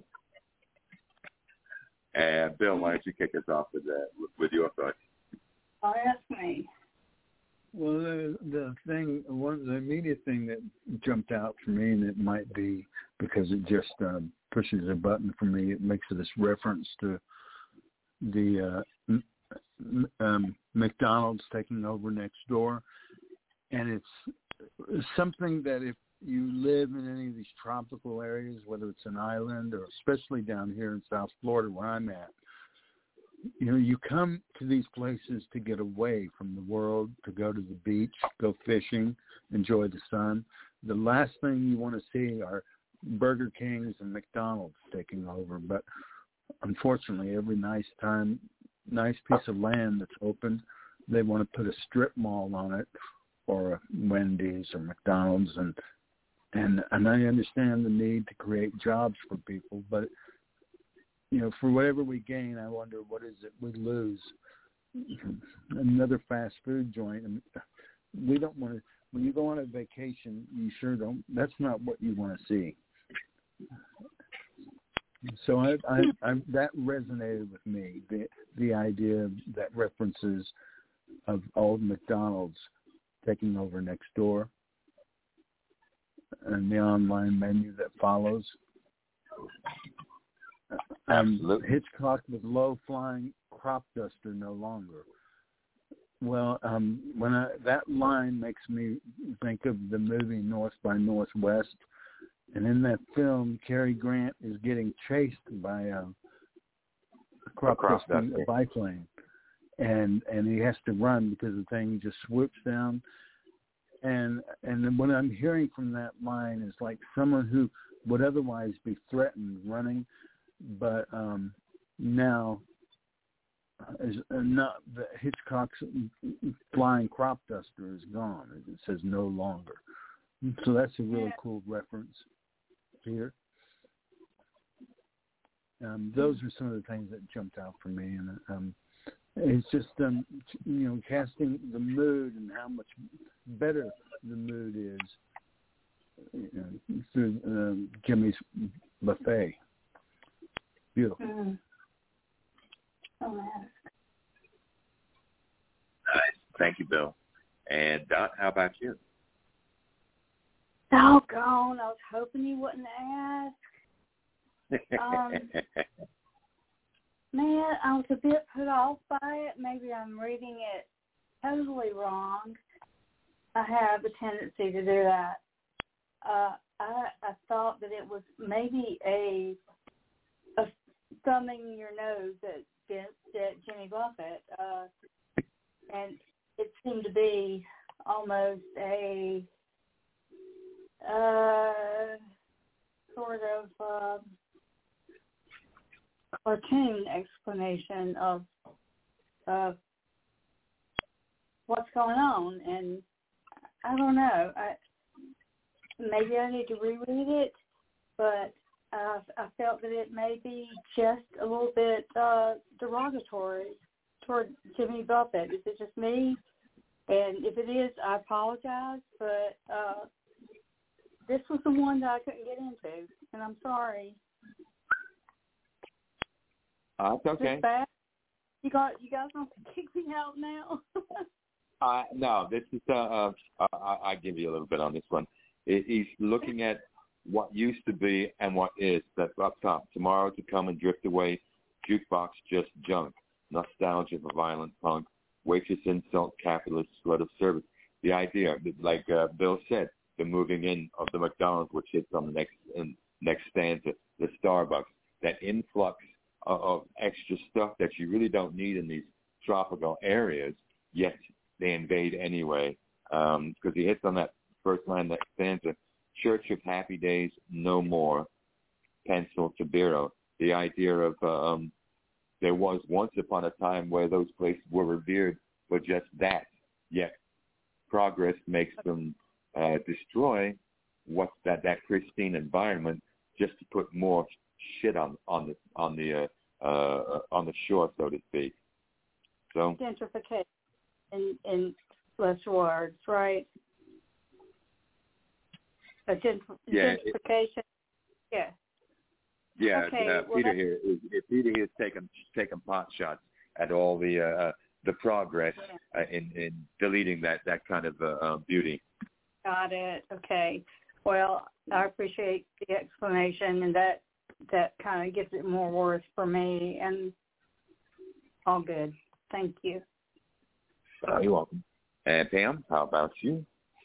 And Bill, why don't you kick us off with your thoughts? Oh, ask me. Well, the immediate thing that jumped out for me, and it might be because it just pushes a button for me, it makes this reference to the McDonald's taking over next door. And it's something that if you live in any of these tropical areas, whether it's an island or especially down here in South Florida where I'm at, you come to these places to get away from the world, to go to the beach, go fishing, enjoy the sun. The last thing you want to see are Burger Kings and McDonald's taking over. But unfortunately, every nice piece of land that's open, they want to put a strip mall on it, or a Wendy's or McDonald's, and I understand the need to create jobs for people, but for whatever we gain, I wonder what is it we lose. Another fast food joint, and we don't want to. When you go on a vacation, you sure don't. That's not what you want to see. So I that resonated with me. The idea that references of old McDonald's taking over next door, and the online menu that follows. Hitchcock with low-flying crop duster no longer. Well, that line makes me think of the movie North by Northwest, and in that film, Cary Grant is getting chased by a crop duster biplane, and he has to run because the thing just swoops down And what I'm hearing from that line is like someone who would otherwise be threatened running, but now is not, the Hitchcock's flying crop duster is gone. It says no longer. So that's a really cool reference here. Those are some of the things that jumped out for me, and it's just casting the mood and how much better the mood is through Jimmy's buffet. Beautiful. Mm-hmm. Oh, man. Nice. Thank you, Bill. And Dot, how about you? Doggone, I was hoping you wouldn't ask. Man, I was a bit put off by it. Maybe I'm reading it totally wrong. I have a tendency to do that. I thought that it was maybe a thumbing your nose at Jimmy Buffett, and it seemed to be almost a sort of cartoon explanation of what's going on, and I don't know. Maybe I need to reread it, but I felt that it may be just a little bit derogatory toward Jimmy Buffett. Is it just me? And if it is, I apologize, but this was the one that I couldn't get into, and I'm sorry. It's okay. Is this bad? You guys don't kick me out now? No, this is I give you a little bit on this one. He's looking at what used to be and what is. That's up top. Tomorrow to come and drift away. Jukebox just junk. Nostalgia for violent punk. Waitress insult, capitalist slut of service. The idea, like Bill said, the moving in of the McDonald's, which hits on the next stanza, the Starbucks, that influx of extra stuff that you really don't need in these tropical areas, yet they invade anyway. Because he hits on that first line, that stanza, Church of Happy Days, no more, pencil to bureau. The idea of there was once upon a time where those places were revered for just that, yet progress makes them destroy what's that pristine environment just to put more shit on the shore, so to speak. So gentrification in less words, right? Gentrification. Yeah. Okay, Peter here is taking pot shots at all the progress in deleting that kind of beauty. Got it. Okay. Well, I appreciate the explanation, and that kind of gives it more worth for me, and all good. Thank you. You're welcome. And Pam, how about you?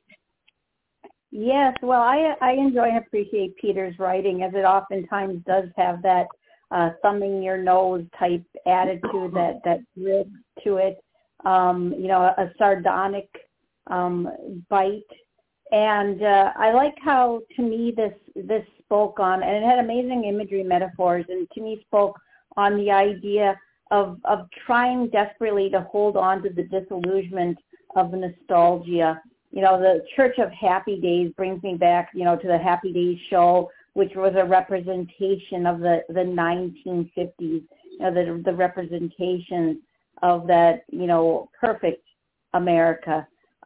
Yes, well, I enjoy and appreciate Peter's writing, as it oftentimes does have that thumbing your nose type attitude, that grit to it, a sardonic bite. And I like how, to me, this spoke on, and it had amazing imagery metaphors, and to me spoke on the idea of trying desperately to hold on to the disillusionment of the nostalgia. The Church of Happy Days brings me back, to the Happy Days show, which was a representation of the 1950s, the representation of that, perfect America.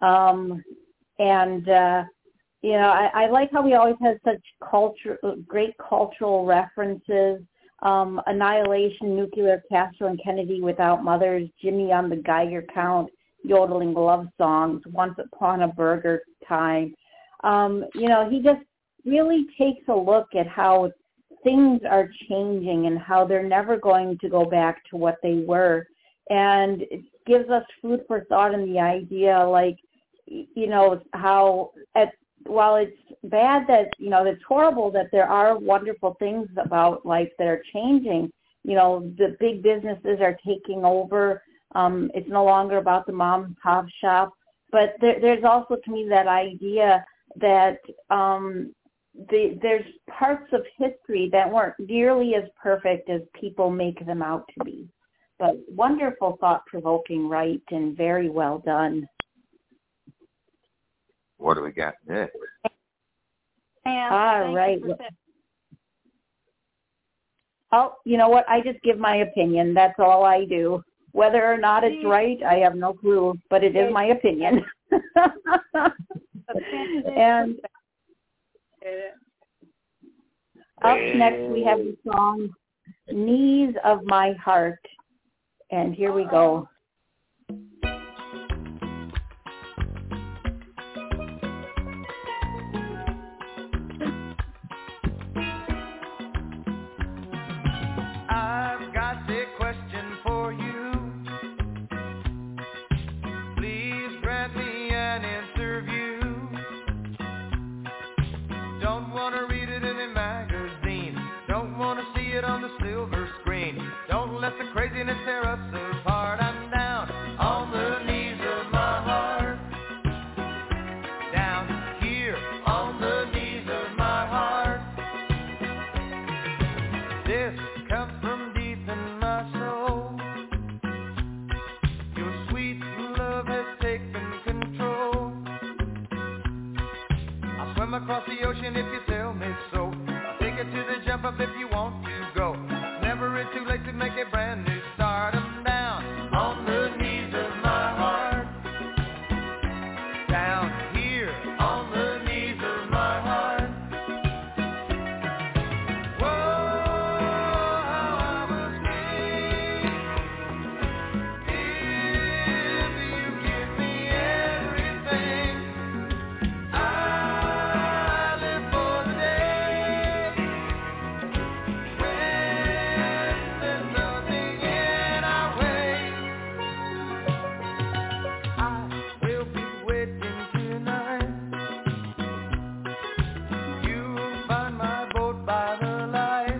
I like how he always has such great cultural references. Annihilation, Nuclear, Castro and Kennedy Without Mothers, Jimmy on the Geiger Count, yodeling love songs, Once Upon a Burger Time. He just really takes a look at how things are changing and how they're never going to go back to what they were. And it gives us food for thought in the idea, how while it's bad that, it's horrible that there are wonderful things about life that are changing, the big businesses are taking over. It's no longer about the mom and pop shop. but there's also to me that idea that there's parts of history that weren't nearly as perfect as people make them out to be. But wonderful, thought-provoking, right, and very well done. What do we got next? All right. Oh, you know what? I just give my opinion. That's all I do. Whether or not it's right, I have no clue, but it is my opinion. And up next we have the song Knees of My Heart. And here we go. I've got a question for you. Please grant me an interview. Don't want to read it in a magazine. Don't want to see it on the silver screen. Don't let the craziness tear us apart. I'm down on the knees of my heart. Down here on the knees of my heart. This comes from deep in my soul. Your sweet love has taken control. I'll swim across the ocean if you tell me so. I'll take it to the jump up if you want to go. Never it's too late to make a brand new start. I'm down on the knees of my heart. Down here on the knees of my heart. Whoa, how I must be if you give me everything. I live for the day when there's nothing in our way. I will be waiting tonight. You'll find my boat by the light.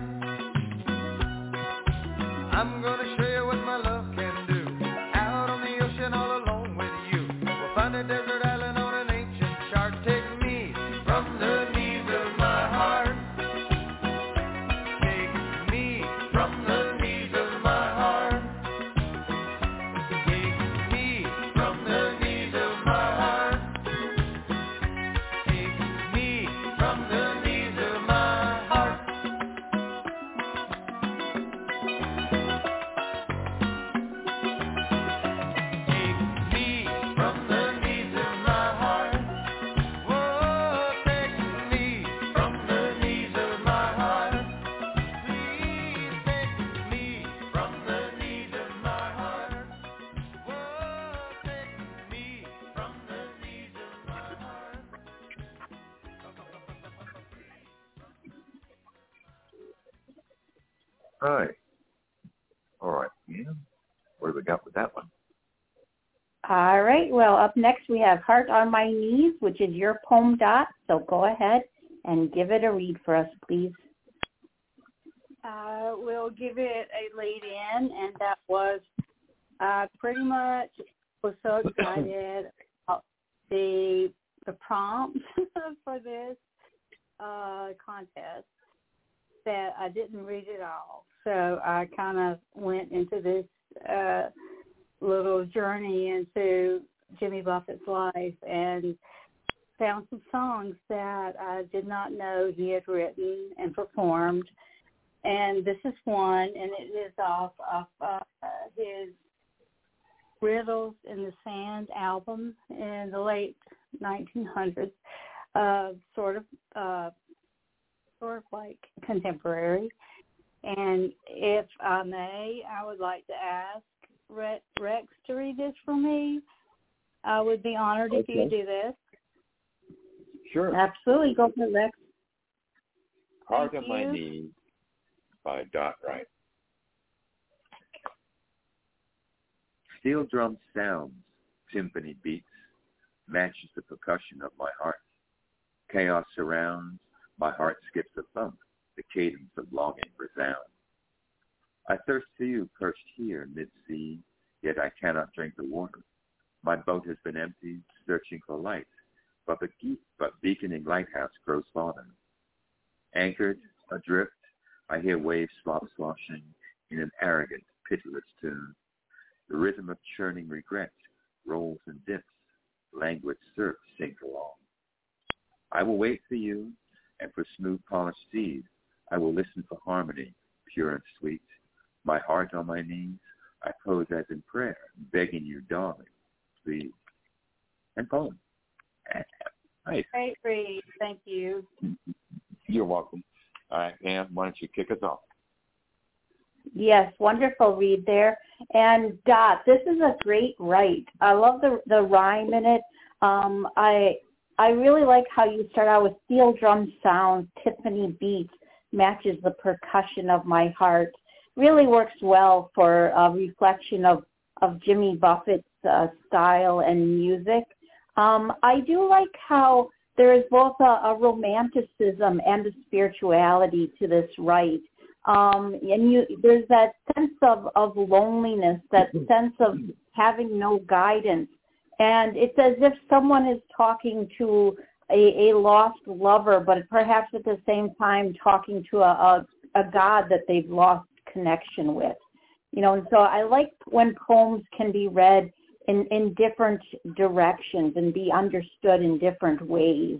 I'm gonna show you what my love can do. Out on the ocean all alone with you. We'll find a desert island on an ancient chart. Take me from the knees of my heart. Take me from the knees of my heart. Take me from the knees of my heart. Take me from the knees of my heart. Take me from the knees of my heart. Whoa, take me from the knees of my heart. Please take me from the knees of my heart. Whoa, take me from the knees of my heart. All right. Yeah. What do we got with that one? All right. Well, up next we have Heart on My Knees, which is your poem, Dot. So go ahead and give it a read for us, please. We'll give it a lead in, and that was pretty much was so excited about the prompt for this contest that I didn't read it all. So I kind of went into this little journey into Jimmy Buffett's life and found some songs that I did not know he had written and performed. And this is one, and it is off his Riddles in the Sand album in the late 1900s, sort of like contemporary. And if I may, I would like to ask Rex to read this for me. I would be honored if you do this. Sure. Absolutely. Go for it, Rex. Heart on My Knees by Dot Wright. Steel drum sounds, timpani beats, matches the percussion of my heart. Chaos surrounds, my heart skips a thump, the cadence of longing resounds. I thirst for you perched here mid-sea, yet I cannot drink the water. My boat has been emptied, searching for light, but beaconing lighthouse grows fallen. Anchored, adrift, I hear waves sloshing in an arrogant, pitiless tune. The rhythm of churning regret rolls and dips, languid surf sings along. I will wait for you, and for smooth polished seas, I will listen for harmony, pure and sweet. My heart on my knees, I pose as in prayer, begging you, darling, please. And poem. Nice. Great read. Thank you. You're welcome. All right, Pam, why don't you kick us off? Yes, wonderful read there. And Dot, this is a great write. I love the rhyme in it. I really like how you start out with steel drum sounds, Tiffany beats, matches the percussion of my heart. Really works well for a reflection of Jimmy Buffett's style and music. I do like how there is both a romanticism and a spirituality to this write. There's that sense of loneliness, that sense of having no guidance. And it's as if someone is talking to a lost lover, but perhaps at the same time talking to a God that they've lost connection with. And so I like when poems can be read in different directions and be understood in different ways.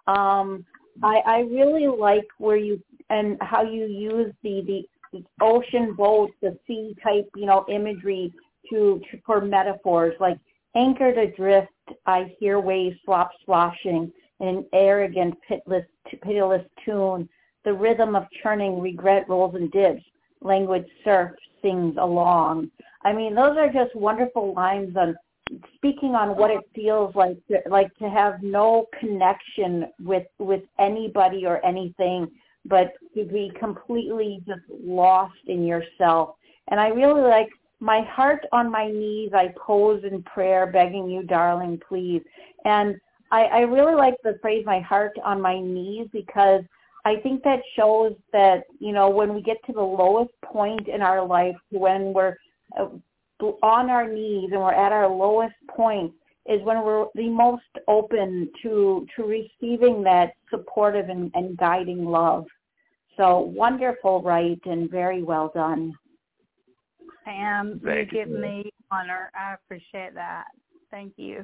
I really like where you and how you use the ocean boat, the sea type, imagery for metaphors like anchored adrift. I hear waves sloshing in an arrogant, pitiless tune. The rhythm of churning regret rolls and dips. Languid surf sings along. I mean, those are just wonderful lines on speaking on what it feels like to have no connection with anybody or anything, but to be completely just lost in yourself. And I really like my heart on my knees, I pose in prayer, begging you, darling, please. And I really like the phrase, my heart on my knees, because I think that shows that, when we get to the lowest point in our life, when we're on our knees and we're at our lowest point, is when we're the most open to receiving that supportive and guiding love. So wonderful, right, and very well done. Pam, you give me honor. I appreciate that. Thank you.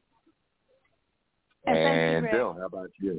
And Bill, how about you?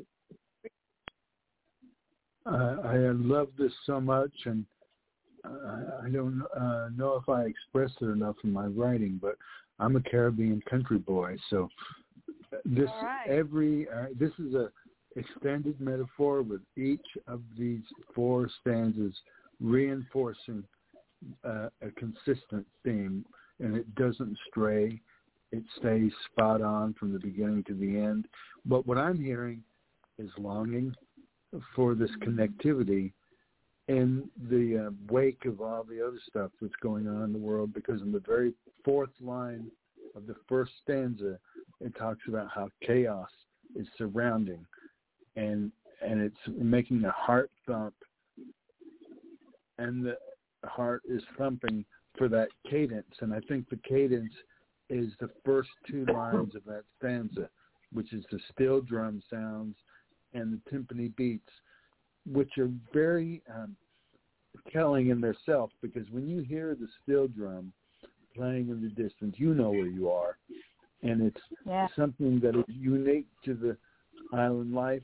I love this so much, and I don't know if I express it enough in my writing, but I'm a Caribbean country boy, so this this is a extended metaphor with each of these four stanzas reinforcing a consistent theme, and it doesn't stray. It stays spot on from the beginning to the end. But what I'm hearing is longing for this connectivity in the wake of all the other stuff that's going on in the world, because in the very fourth line of the first stanza, it talks about how chaos is surrounding, and it's making the heart thump, and the heart is thumping for that cadence. And I think the cadence is the first two lines of that stanza, which is the steel drum sounds and the timpani beats, which are very telling in themselves, because when you hear the steel drum playing in the distance, you know where you are, and it's something that is unique to the island life.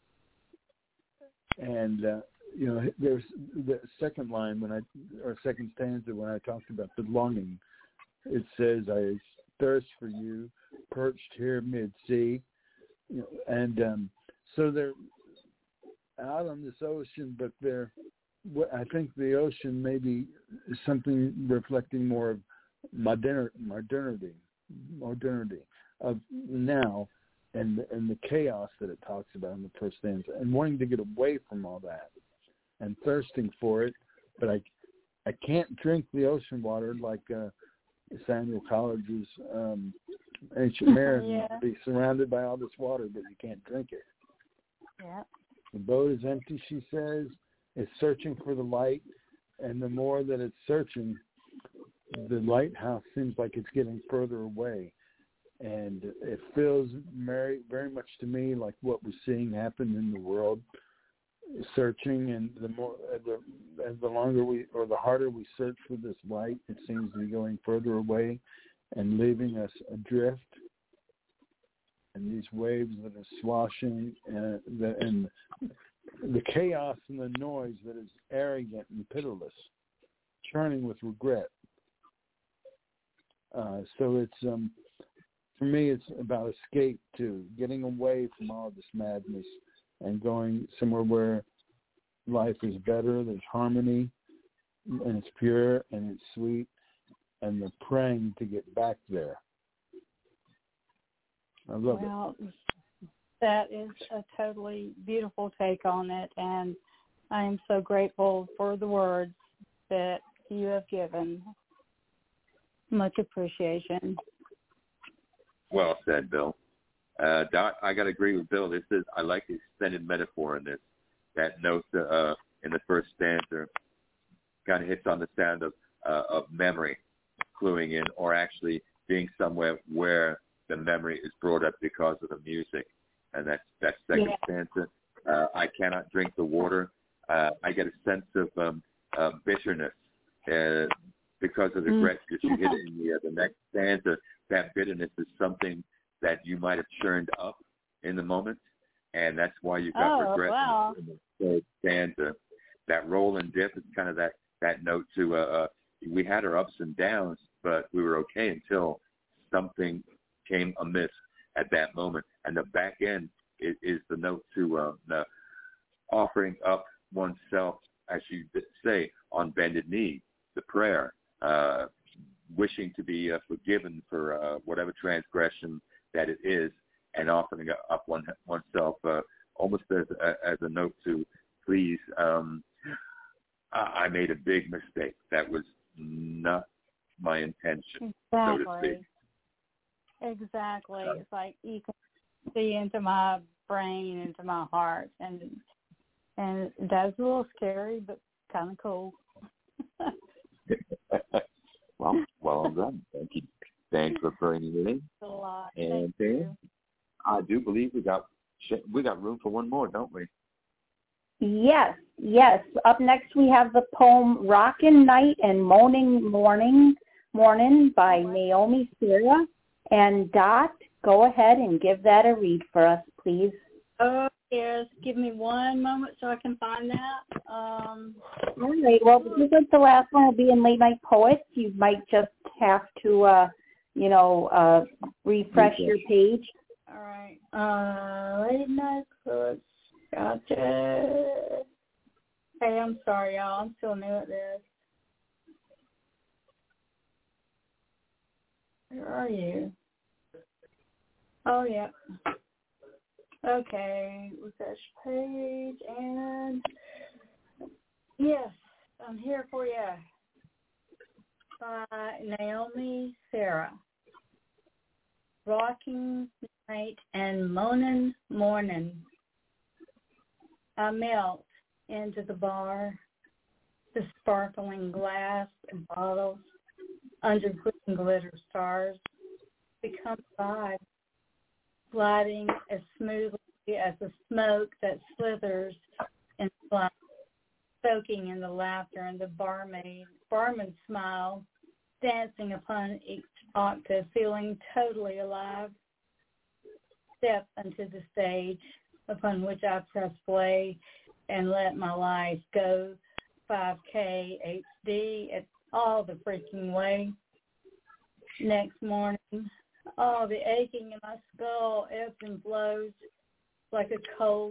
And there's the second line second stanza when I talked about the longing. It says, "I thirst for you, perched here mid-sea," and so they're out on this ocean, but I think the ocean may be something reflecting more of modernity of now, and the chaos that it talks about in the first stanza, and wanting to get away from all that and thirsting for it. But I can't drink the ocean water like Samuel Coleridge's Ancient Mariner. Be surrounded by all this water, but you can't drink it. Yeah. The boat is empty, she says. It's searching for the light, and the more that it's searching, the lighthouse seems like it's getting further away. And it feels very, very much to me like what we're seeing happen in the world, searching, and the longer or the harder we search for this light, it seems to be going further away and leaving us adrift. And these waves that are sloshing, and the chaos and the noise that is arrogant and pitiless, churning with regret. So it's for me, it's about escape too, getting away from all this madness and going somewhere where life is better. There's harmony, and it's pure and it's sweet, and they're praying to get back there. I love it. That is a totally beautiful take on it, and I am so grateful for the words that you have given. Much appreciation. Well said, Bill. Dot, I got to agree with Bill. I like the extended metaphor in this. That note in the first stanza kind of hits on the sound of memory cluing in, or actually being somewhere where the memory is brought up because of the music. And that second stanza, I cannot drink the water. I get a sense of bitterness because of the regret that you hit in the next stanza. That bitterness is something that you might have churned up in the moment, and that's why you got regret in the third stanza. That roll and dip is kind of that note to we had our ups and downs, but we were okay until something came amiss at that moment. And the back end is the note to offering up oneself, as you say, on bended knee, the prayer, wishing to be forgiven for whatever transgression that it is, and offering up oneself almost as a note to, please, I made a big mistake. That was not my intention, so to speak. Exactly. It's like you can see into my brain, into my heart, and that's a little scary, but kind of cool. Well done. Thank you. Thanks for bringing it in. A lot. And I do believe we got room for one more, don't we? Yes. Up next we have the poem "Rockin' Night and Moaning Morning" by Naomi Sarah. And Dot, go ahead and give that a read for us, please. Oh, yes. Give me one moment so I can find that. All right. Well, because the last one will be in Late Night Poets, you might just have to, refresh your page. All right. Late Night Poets. Gotcha. Hey, I'm sorry, y'all. I'm still new at this. Where are you? Oh, yeah. Okay, refresh page, and yes, I'm here for you. By Naomi Sarah. Rocking night and moaning morning. I melt into the bar, the sparkling glass and bottles, under green glitter stars, become alive, gliding as smoothly as the smoke that slithers and flies, soaking in the laughter and the barman's smile, dancing upon each octave, feeling totally alive. Step into the stage upon which I press play and let my life go 5K HD at all the freaking way. Next morning, all the aching in my skull ebbs and flows like a cold,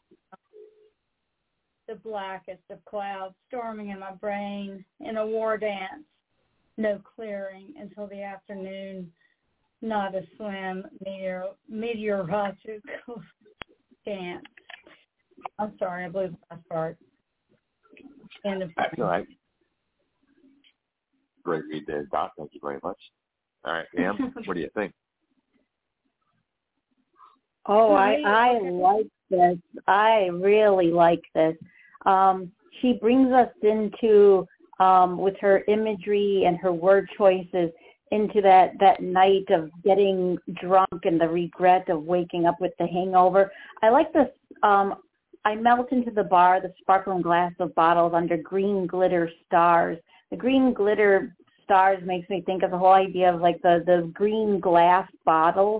the blackest of clouds storming in my brain in a war dance. No clearing until the afternoon. Not a slim meteorological chance. I'm sorry, I blew the last part. End of That's all right. Great read there, Dot. Thank you very much. All right, Pam, what do you think? Oh, I like this. I really like this. She brings us into, with her imagery and her word choices, into that night of getting drunk and the regret of waking up with the hangover. I like this. I melt into the bar, the sparkling glass of bottles under green glitter stars. The green glitter stars makes me think of the whole idea of like the green glass bottles.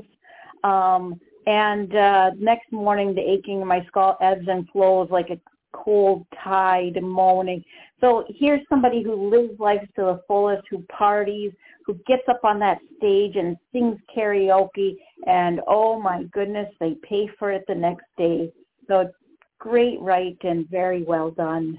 And next morning, the aching in my skull ebbs and flows like a cold tide moaning. So here's somebody who lives life to the fullest, who parties, who gets up on that stage and sings karaoke, and oh my goodness, they pay for it the next day. So it's great, right, and very well done.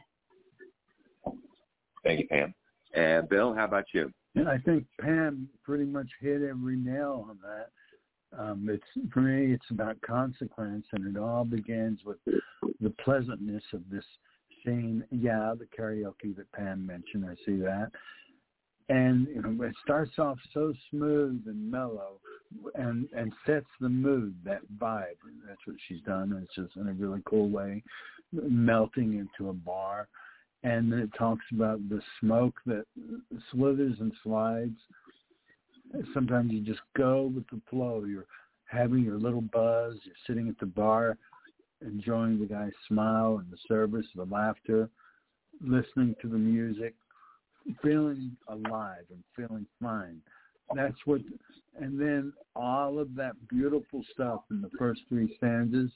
Thank you, Pam. And Bill, how about you? And I think Pam pretty much hit every nail on that. It's for me, it's about consequence, and it all begins with the pleasantness of this scene. Yeah, the karaoke that Pam mentioned, I see that. And it starts off so smooth and mellow, and sets the mood, that vibe. That's what she's done. It's just in a really cool way, melting into a bar. And then it talks about the smoke that slithers and slides. Sometimes you just go with the flow. You're having your little buzz. You're sitting at the bar, enjoying the guy's smile and the service, the laughter, listening to the music, feeling alive and feeling fine. That's what, and then all of that beautiful stuff in the first three stanzas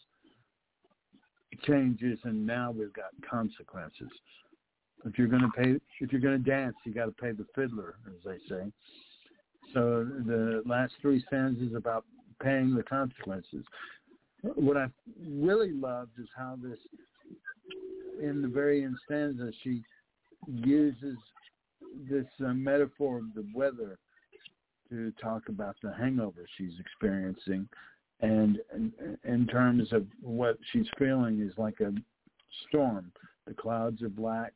changes, and now we've got consequences. If you're going to dance, you got to pay the fiddler, as they say. So the last three stanzas about paying the consequences. What I really loved is how this, in the very end stanza, she uses this metaphor of the weather to talk about the hangover she's experiencing, and in terms of what she's feeling is like a storm. The clouds are black,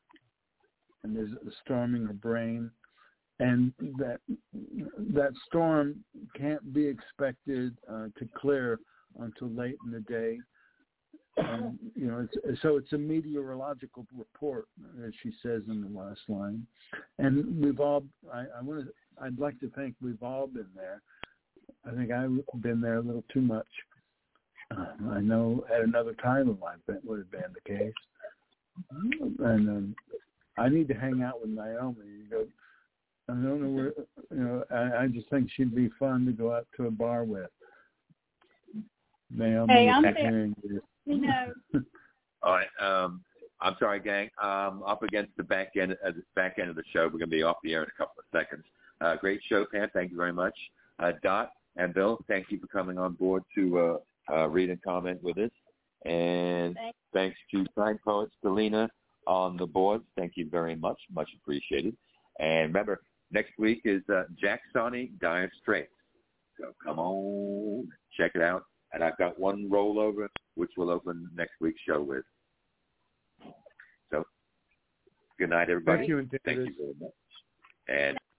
and there's a storm in her brain, and that storm can't be expected to clear until late in the day. It's a meteorological report, as she says in the last line. And we've all, I'd like to think we've all been there. I think I've been there a little too much. I know at another time in life that would have been the case. And I need to hang out with Naomi. I don't know where, I just think she'd be fun to go out to a bar with. Naomi, hey, I'm there. All right. I'm sorry, gang. Up against the back end of the show. We're going to be off the air in a couple of seconds. Great show, Pam. Thank you very much. Dot and Bill, thank you for coming on board to read and comment with us. And thanks to Sign Poet Selena on the boards. Thank you very much. Much appreciated. And remember, next week is Jack Sonny, Dire Straits. So come on, check it out. And I've got one rollover, which we'll open next week's show with. So, good night, everybody. Thank you, Thank you very much. And